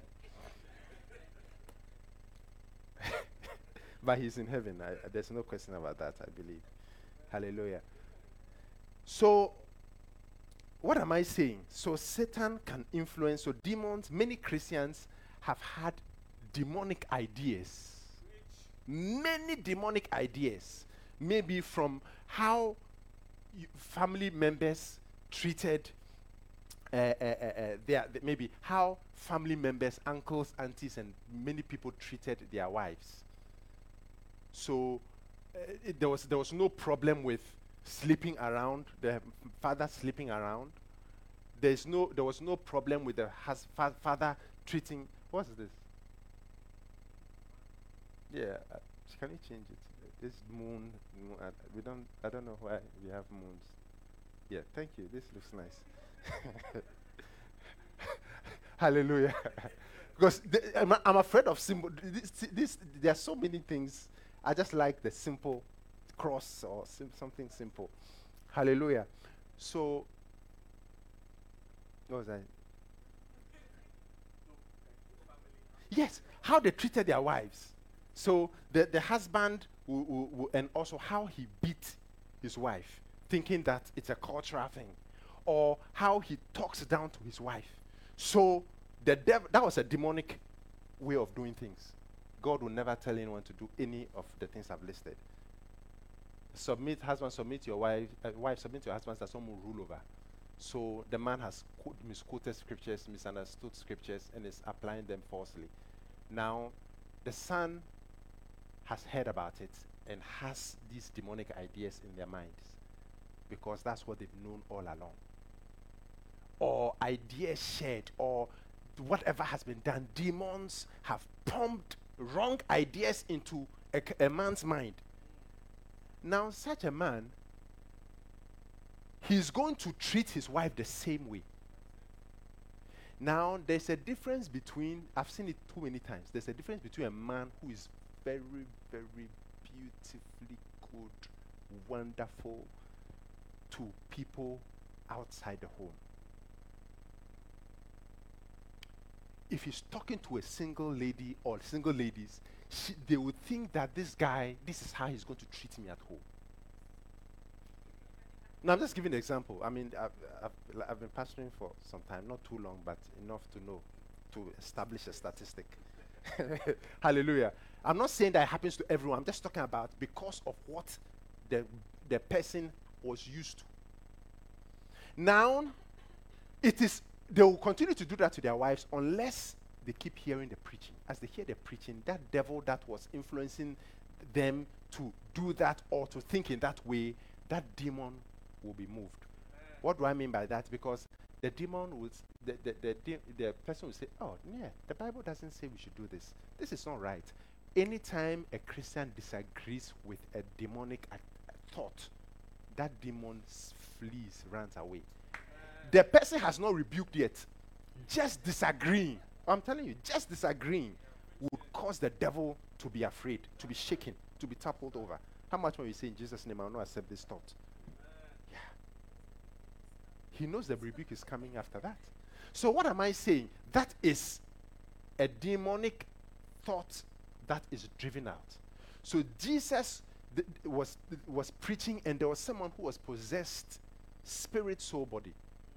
But he's in heaven. I, there's no question about that, I believe. Hallelujah. So, what am I saying? So, Satan can influence. So, demons, many Christians have had demonic ideas. Many demonic ideas. Maybe from how you family members treated uh, uh, uh, uh, their, th- maybe how family members, uncles, aunties, and many people treated their wives. So uh, it, there was there was no problem with sleeping around, the father sleeping around. there's no, there was no problem with the hus- fa- father treating. What's this? Yeah, uh, can you change it? This moon, moon uh, we don't. I don't know why we have moons. Yeah, thank you. This looks nice. Hallelujah. Because th- I'm, I'm afraid of symbol. This, this, there are so many things. I just like the simple cross or sim- something simple. Hallelujah. So, what was I? Yes, how they treated their wives. So the, the husband, w- w- w- and also how he beat his wife, thinking that it's a cultural thing, or how he talks down to his wife. So the dev- that was a demonic way of doing things. God will never tell anyone to do any of the things I've listed. Submit, husband, submit your wife, uh, wife, submit your husband, that someone will rule over. So the man has quote, misquoted scriptures, misunderstood scriptures, and is applying them falsely. Now, the son has heard about it and has these demonic ideas in their minds because that's what they've known all along. Or ideas shared, or whatever has been done, demons have pumped wrong ideas into a, c- a man's mind. Now, such a man, he's going to treat his wife the same way. Now, there's a difference between, I've seen it too many times, there's a difference between a man who is very, very beautifully good, wonderful to people outside the home. If he's talking to a single lady or single ladies, she, they would think that this guy, this is how he's going to treat me at home. Now, I'm just giving an example. I mean, I've, I've, l- I've been pastoring for some time, not too long, but enough to know, to establish a statistic. Hallelujah. I'm not saying that it happens to everyone. I'm just talking about because of what the, the person was used to. Now, it is, they will continue to do that to their wives unless they keep hearing the preaching. As they hear the preaching, that devil that was influencing them to do that or to think in that way, that demon will be moved. What do I mean by that? Because the demon will, s- the, the, the, de- the person will say, oh, yeah, the Bible doesn't say we should do this. This is not right. Anytime a Christian disagrees with a demonic act, thought, that demon s- flees, runs away. The person has not rebuked yet. Just disagreeing, I'm telling you, just disagreeing would cause the devil to be afraid, to be shaken, to be toppled over. How much more you say in Jesus' name, I will not accept this thought? Yeah. He knows the rebuke is coming after that. So what am I saying? That is a demonic thought that is driven out. So Jesus th- was, was preaching, and there was someone who was possessed, spirit, soul, body.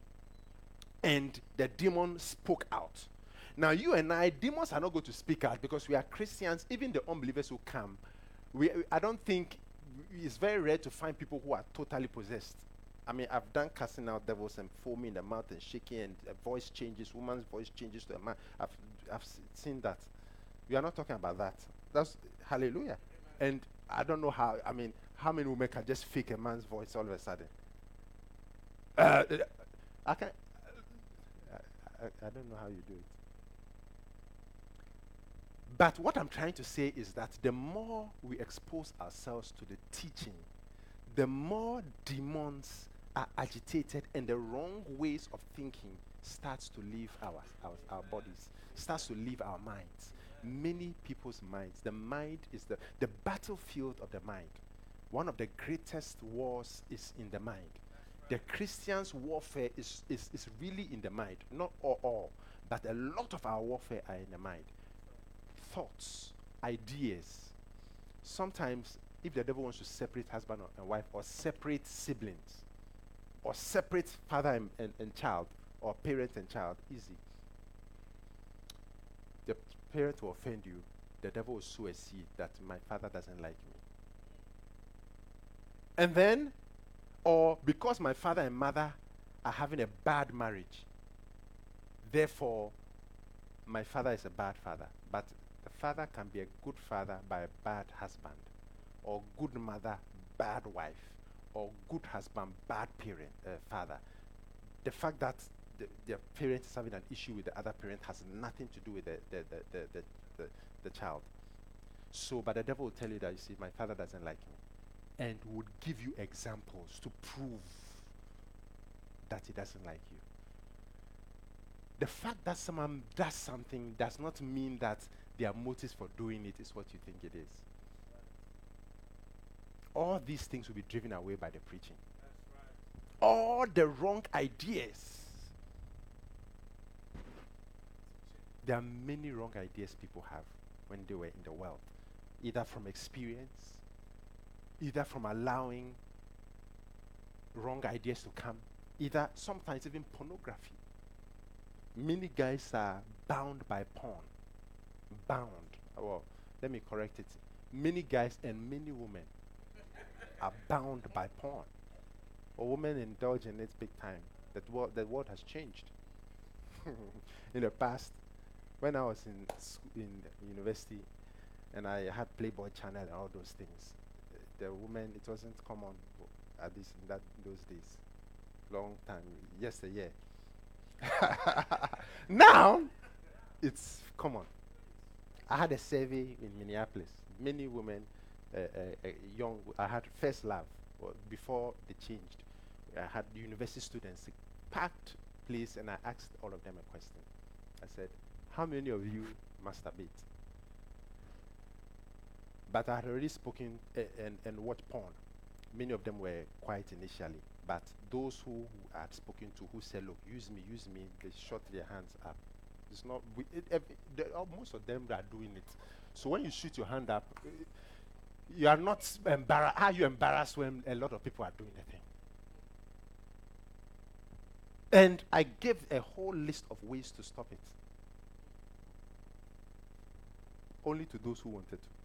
And the demon spoke out. Now, you and I, demons are not going to speak out because we are Christians. Even the unbelievers who come, we, I don't think it's very rare to find people who are totally possessed. I mean, I've done casting out devils and foaming in the mouth and shaking, and a voice changes, woman's voice changes to a man. I've, I've s- seen that. We are not talking about that. That's hallelujah. And I don't know how, I mean, how many women can just fake a man's voice all of a sudden? Uh, I can I, I don't know how you do it. But what I'm trying to say is that the more we expose ourselves to the teaching, the more demons are agitated and the wrong ways of thinking starts to leave our, our, our bodies, starts to leave our minds. Many people's minds. The mind is the, the battlefield of the mind. One of the greatest wars is in the mind. The Christian's warfare is, is, is really in the mind. Not all, all, but a lot of our warfare are in the mind. Thoughts, ideas. Sometimes, if the devil wants to separate husband or- and wife, or separate siblings, or separate father and, and, and child, or parent and child, easy. The parent will offend you. The devil will sow a seed that my father doesn't like me. And then, or because my father and mother are having a bad marriage, therefore, my father is a bad father. But the father can be a good father by a bad husband, or good mother, bad wife, or good husband, bad parent, uh, father. The fact that the, their parent is having an issue with the other parent has nothing to do with the, the, the, the, the, the, the child. So, but the devil will tell you that, you see, my father doesn't like me, and would give you examples to prove that he doesn't like you. The fact that someone does something does not mean that their motives for doing it is what you think it is. All these things will be driven away by the preaching. All the wrong ideas. There are many wrong ideas people have when they were in the world, either from experience, either from allowing wrong ideas to come, either sometimes even pornography. Many guys are bound by porn. Bound. Well, let me correct it. Many guys and many women are bound by porn. Or women indulge in it big time. That wo- the world has changed. In the past, when I was in sc- in university, and I had Playboy Channel and all those things, uh, the women, it wasn't common w- at this in that those days. Long time, yesteryear. Now, it's common. I had a survey in Minneapolis. Many women, uh, uh, uh, young, I had First Love, or before they changed. I had university students, a packed place, and I asked all of them a question. I said, how many of you masturbate? But I had already spoken uh, and, and watched porn. Many of them were quiet initially, but those who I had spoken to who said, look, use me, use me, they shot their hands up. It's not, we, it, ev- the- uh, most of them are doing it. So when you shoot your hand up, uh, you are not embarrassed. How are you embarrassed when a lot of people are doing the thing? And I gave a whole list of ways to stop it. Only to those who wanted to.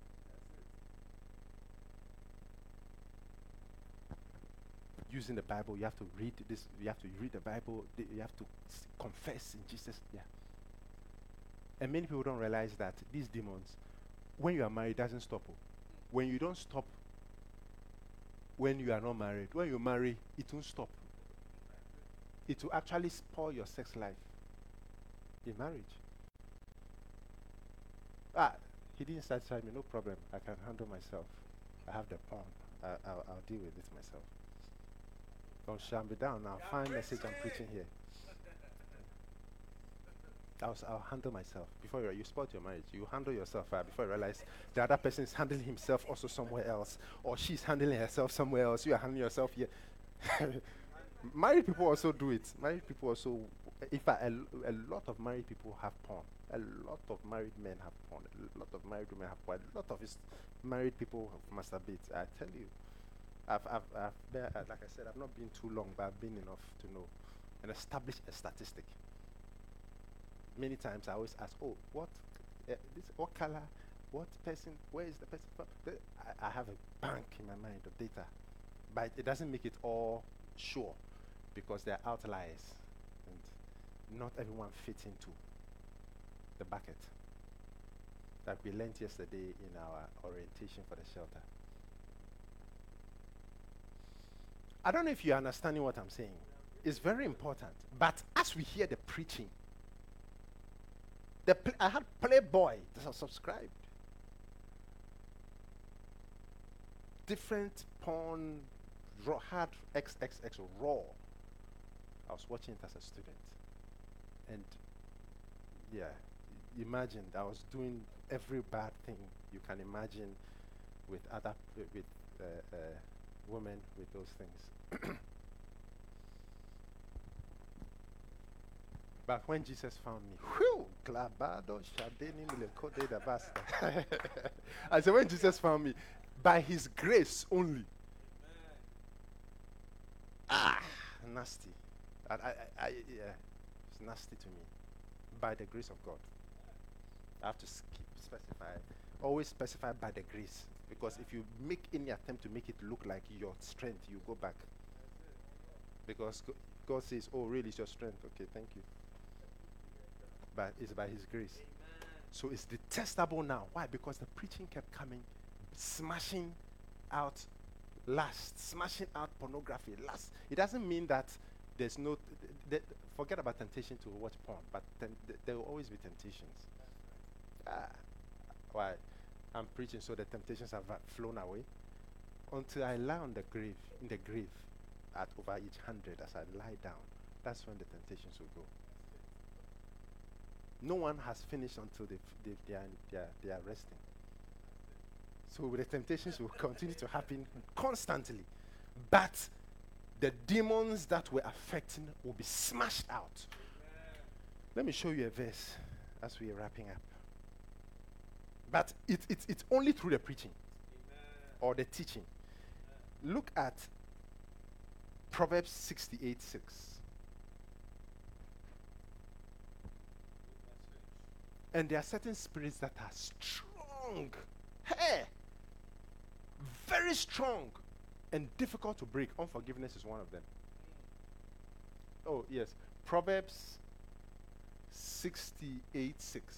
Using the Bible, you have to read this, you have to read the Bible, th- you have to s- confess in Jesus. Yeah. And many people don't realize that these demons, when you are married, doesn't stop. oh. When you don't stop, when you are not married, when you marry, it won't stop. It will actually spoil your sex life in marriage. Ah, he didn't satisfy me, no problem. I can handle myself. I have the porn. I, I'll, I'll deal with this myself. Don't shut me down now. Fine message I'm preaching here. I'll, s- I'll handle myself. Before you, you spoil your marriage, you handle yourself uh, before you realize the other person is handling himself also somewhere else, or she's handling herself somewhere else. You are handling yourself here. Married people also do it. Married people also, in fact, a, l- a lot of married people have porn. A lot of married men have porn. A lot of married women have porn. A lot of his married people masturbate. I tell you, I've, I've, I've been, uh, like I said, I've not been too long, but I've been enough to know and establish a statistic. Many times I always ask, oh, what, uh, this, what color, what person, where is the person from? The- I, I have a bank in my mind of data, but it doesn't make it all sure because there are outliers and not everyone fits into the bucket. Like we learned yesterday in our orientation for the shelter. I don't know if you're understanding what I'm saying. It's very important. But as we hear the preaching, the pl- I had Playboy that I subscribed. Different porn, raw, hard X X X raw. I was watching it as a student. And yeah, imagine I was doing every bad thing you can imagine with other, p- with uh, uh, women with those things. But when Jesus found me, whew, glabado shadeni milekode da basta. I said, when Jesus found me, by his grace only. Ah, nasty. I, I, I, I- yeah, it's nasty to me. By the grace of God. I have to skip, specify, always specify by the grace. Because if you make any attempt to make it look like your strength, you go back. Because go- God says, oh, really, it's your strength. Okay, thank you. But it's by his grace. So it's detestable now. Why? Because the preaching kept coming, smashing out lust, smashing out pornography. Lust. It doesn't mean that there's no, th- th- forget about temptation to watch porn, but tem- th- there will always be temptations. Ah, why? I'm preaching so the temptations have uh, flown away. Until I lie on the grave, in the grave, at over each hundred, as I lie down, that's when the temptations will go. No one has finished until they've, they've, they, are, they, are, they are resting. So the temptations will continue to happen constantly. But the demons that were affecting will be smashed out. Let me show you a verse as we are wrapping up. But it, it, it's only through the preaching or the teaching. Look at Proverbs sixty-eight six. And there are certain spirits that are strong. Hey! Very strong and difficult to break. Unforgiveness is one of them. Oh, yes. Proverbs sixty-eight six.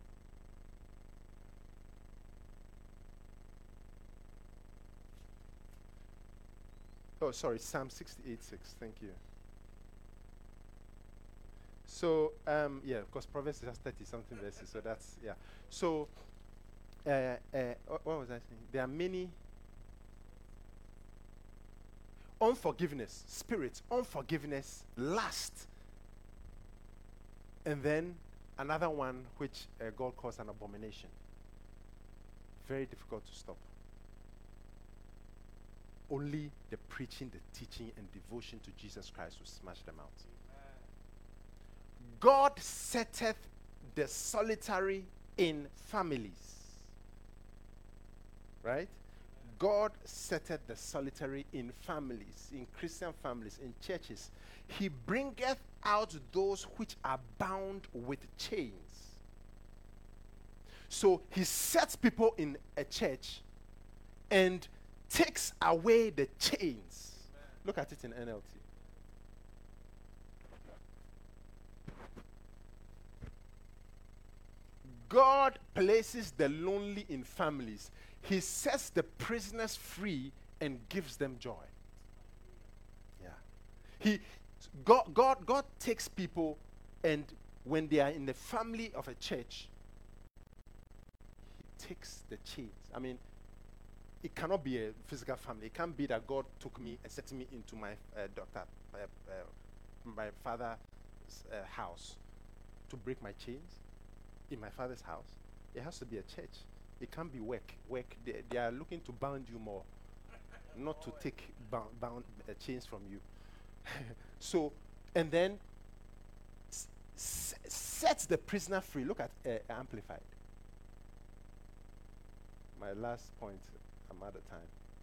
Oh, sorry, Psalm sixty-eight six. Thank you. So, um, yeah, of course, Proverbs has thirty something verses, so that's, yeah. So, uh, uh, wha- what was I saying? There are many unforgiveness, spirit, unforgiveness, lust, and then another one which uh, God calls an abomination. Very difficult to stop. Only the preaching, the teaching, and devotion to Jesus Christ will smash them out. God setteth the solitary in families. Right? God setteth the solitary in families, in Christian families, in churches. He bringeth out those which are bound with chains. So he sets people in a church and takes away the chains. Look at it in N L T. God places the lonely in families. He sets the prisoners free and gives them joy. Yeah. He God God God takes people, and when they are in the family of a church, he takes the chains. I mean, it cannot be a physical family. It can't be that God took me and set me into my uh, doctor, uh, uh, my father's uh, house to break my chains. In my father's house, it has to be a church. It can't be work. Work. They, they are looking to bound you more, not to take bound, bound uh, chains from you. So, and then s- s- sets the prisoner free. Look at uh, Amplified. My last point. I'm out of time.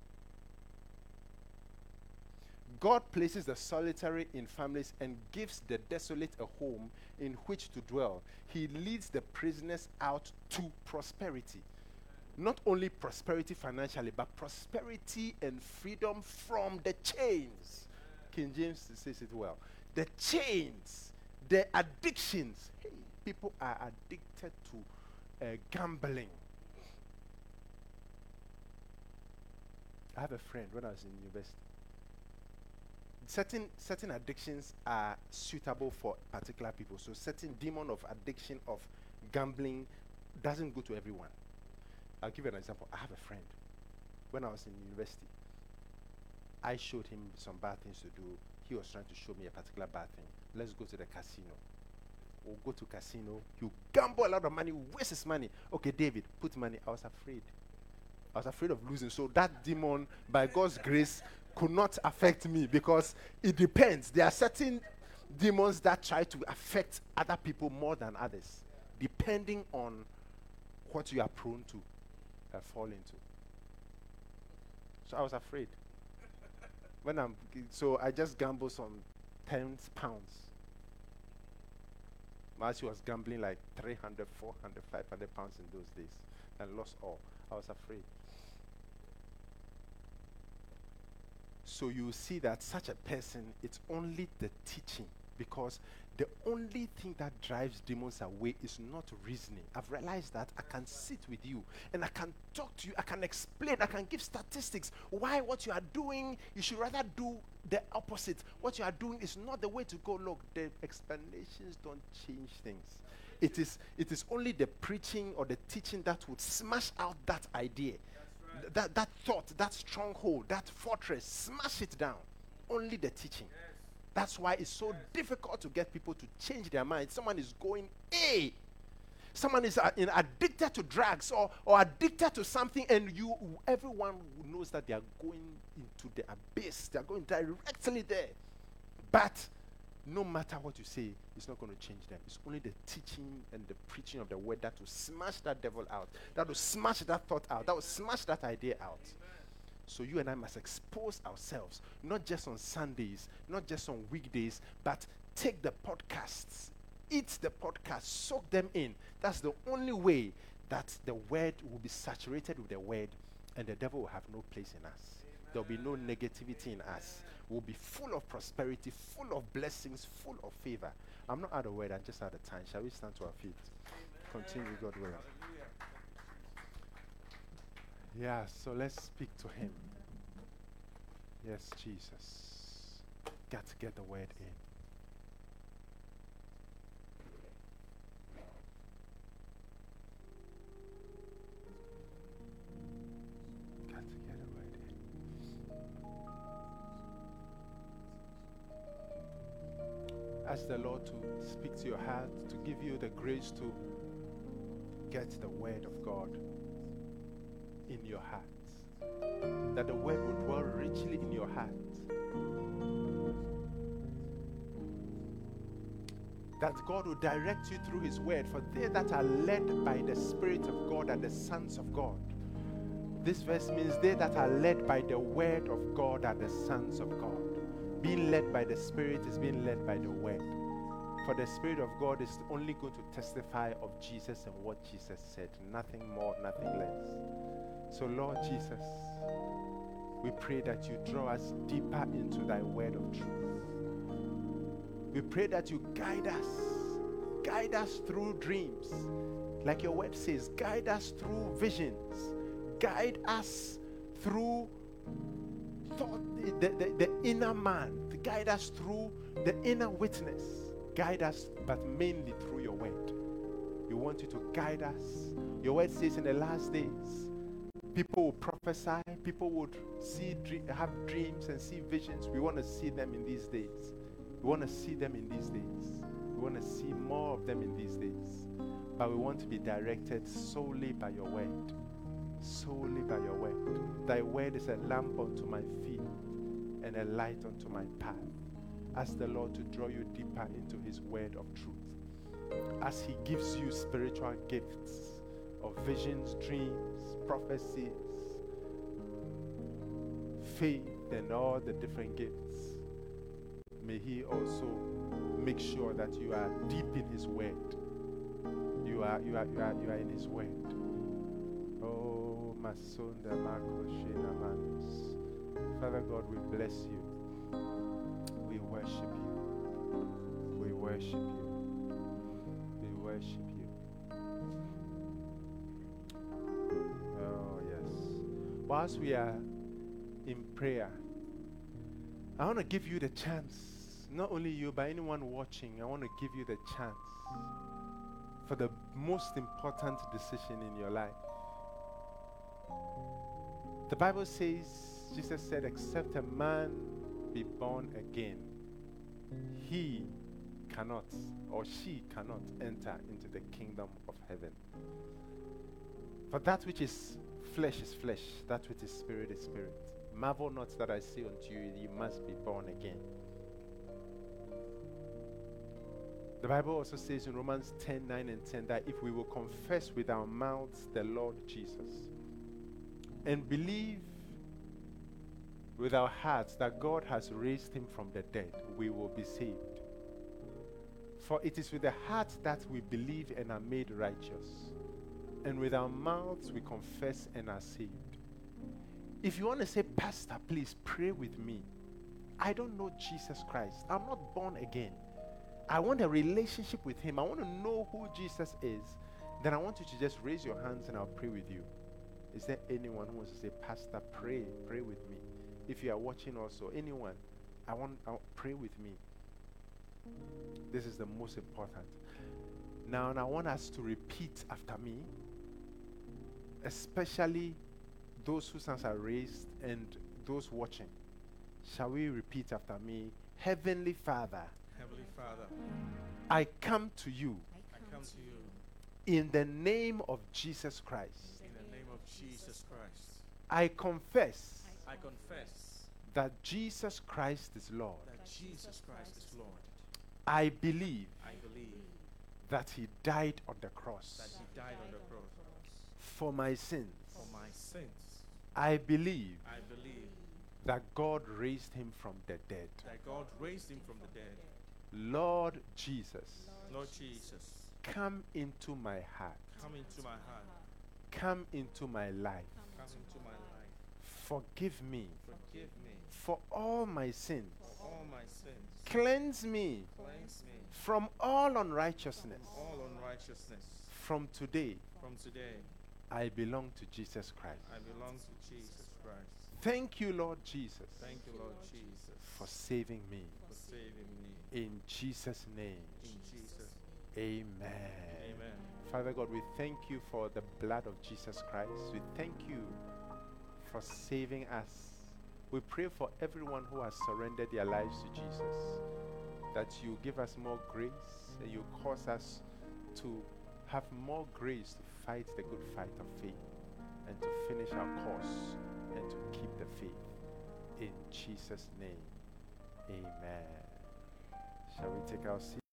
God places the solitary in families and gives the desolate a home in which to dwell. He leads the prisoners out to prosperity. Not only prosperity financially, but prosperity and freedom from the chains. King James says it well. The chains, the addictions. Hey, people are addicted to uh, gambling. I have a friend when I was in university. Certain certain addictions are suitable for particular people. So certain demon of addiction of gambling doesn't go to everyone. I'll give you an example. I have a friend. When I was in university, I showed him some bad things to do. He was trying to show me a particular bad thing. Let's go to the casino. We'll go to casino. You gamble a lot of money, waste his money. Okay, David, put money. I was afraid. I was afraid of losing. So that demon, by God's grace, could not affect me because it depends. There are certain demons that try to affect other people more than others, depending on what you are prone to uh, fall into. So I was afraid. When I'm g- so I just gambled some ten pounds. Marcy was gambling like three hundred, four hundred, five hundred pounds in those days and lost all. I was afraid. So you see that such a person, it's only the teaching because the only thing that drives demons away is not reasoning. I've realized that I can sit with you and I can talk to you, I can explain, I can give statistics why what you are doing, you should rather do the opposite. What you are doing is not the way to go. Look, the explanations don't change things. It is, it is only the preaching or the teaching that would smash out that idea. Th- that, that thought, that stronghold, that fortress, smash it down. Only the teaching. That's why it's so difficult to get people to change their mind. Someone is going A. Someone is uh, in, addicted to drugs or, or addicted to something, and you, everyone knows that they are going into the abyss. They are going directly there. But no matter what you say, it's not going to change them. It's only the teaching and the preaching of the word that will smash that devil out, that will smash that thought out, that will smash that idea out. So you and I must expose ourselves, not just on Sundays, not just on weekdays, but take the podcasts, eat the podcasts, soak them in. That's the only way that the word will be saturated with the word, and the devil will have no place in us. There will be no negativity in us. We'll be full of prosperity, full of blessings, full of favor. I'm not out of word, I'm just out of time. Shall we stand to our feet? Continue, God willing. Yeah, so let's speak to him. Yes, Jesus. Got to get the word in. Got to get the word in. Ask the Lord to speak to your heart, to give you the grace to get the word of God in your heart, that the word will dwell richly in your heart, that God will direct you through his word. For they that are led by the Spirit of God are the sons of God. This verse means they that are led by the word of God are the sons of God. Being led by the Spirit is being led by the word. For the Spirit of God is only going to testify of Jesus and what Jesus said, nothing more, nothing less. So Lord Jesus, we pray that you draw us deeper into thy word of truth. We pray that you guide us, guide us through dreams. Like your word says, guide us through visions, guide us through thought, the, the, the inner man, guide us through the inner witness, guide us, but mainly through your word. We want you to guide us. Your word says in the last days, people will prophesy, people would see, dream, have dreams and see visions. We want to see them in these days. We want to see them in these days. We want to see more of them in these days. But we want to be directed solely by your word. Solely by your word. Thy word is a lamp unto my feet and a light unto my path. Ask the Lord to draw you deeper into his word of truth. As he gives you spiritual gifts of visions, dreams, prophecies, faith, and all the different gifts, may he also make sure that you are deep in his word. You are, you are, you are, you are in his word. Oh, Masunda Makoshena Manus. Father God, we bless you. We worship you. We worship you. We worship you. Oh, yes. Whilst we are in prayer, I want to give you the chance, not only you, but anyone watching, I want to give you the chance for the most important decision in your life. The Bible says, Jesus said, except a man be born again, he cannot or she cannot enter into the kingdom of heaven. For that which is flesh is flesh, that which is spirit is spirit. Marvel not that I say unto you, you must be born again. The Bible also says in Romans ten, nine and ten that if we will confess with our mouths the Lord Jesus and believe with our hearts that God has raised him from the dead, we will be saved. For it is with the heart that we believe and are made righteous, and with our mouths we confess and are saved. If you want to say, Pastor, please pray with me. I don't know Jesus Christ. I'm not born again. I want a relationship with him. I want to know who Jesus is. Then I want you to just raise your hands and I'll pray with you. Is there anyone who wants to say, Pastor, pray, pray with me? If you are watching also, anyone, I want, I want pray with me. This is the most important. Now, and I want us to repeat after me, especially those whose hands are raised and those watching. Shall we repeat after me? Heavenly Father, Heavenly Father, I come to you I come to you in the name of Jesus Christ. in the name of Jesus Christ. I confess I confess that Jesus Christ is Lord. that Jesus Christ is Lord. I believe I believe that he died on the cross that he died on the cross for my sins. for my sins. I believe I believe that God raised him from the dead. that God raised him from the dead. Lord Jesus, Lord Jesus, come into my heart. come into my heart. Come into my life. Come into my life. Forgive me Forgive me for all my sins. for all my sins. Cleanse me Cleanse me from all unrighteousness. from all unrighteousness. From today, From today, I belong to Jesus Christ. I belong to Jesus Christ. Thank you, Lord Jesus, Thank you, Lord Jesus, for saving me. for saving me. In Jesus' name, In Jesus' amen. Amen. Father God, we thank you for the blood of Jesus Christ. We thank you for saving us. We pray for everyone who has surrendered their lives to Jesus, that you give us more grace and you cause us to have more grace to fight the good fight of faith and to finish our course and to keep the faith. In Jesus' name, amen. Shall we take our seat?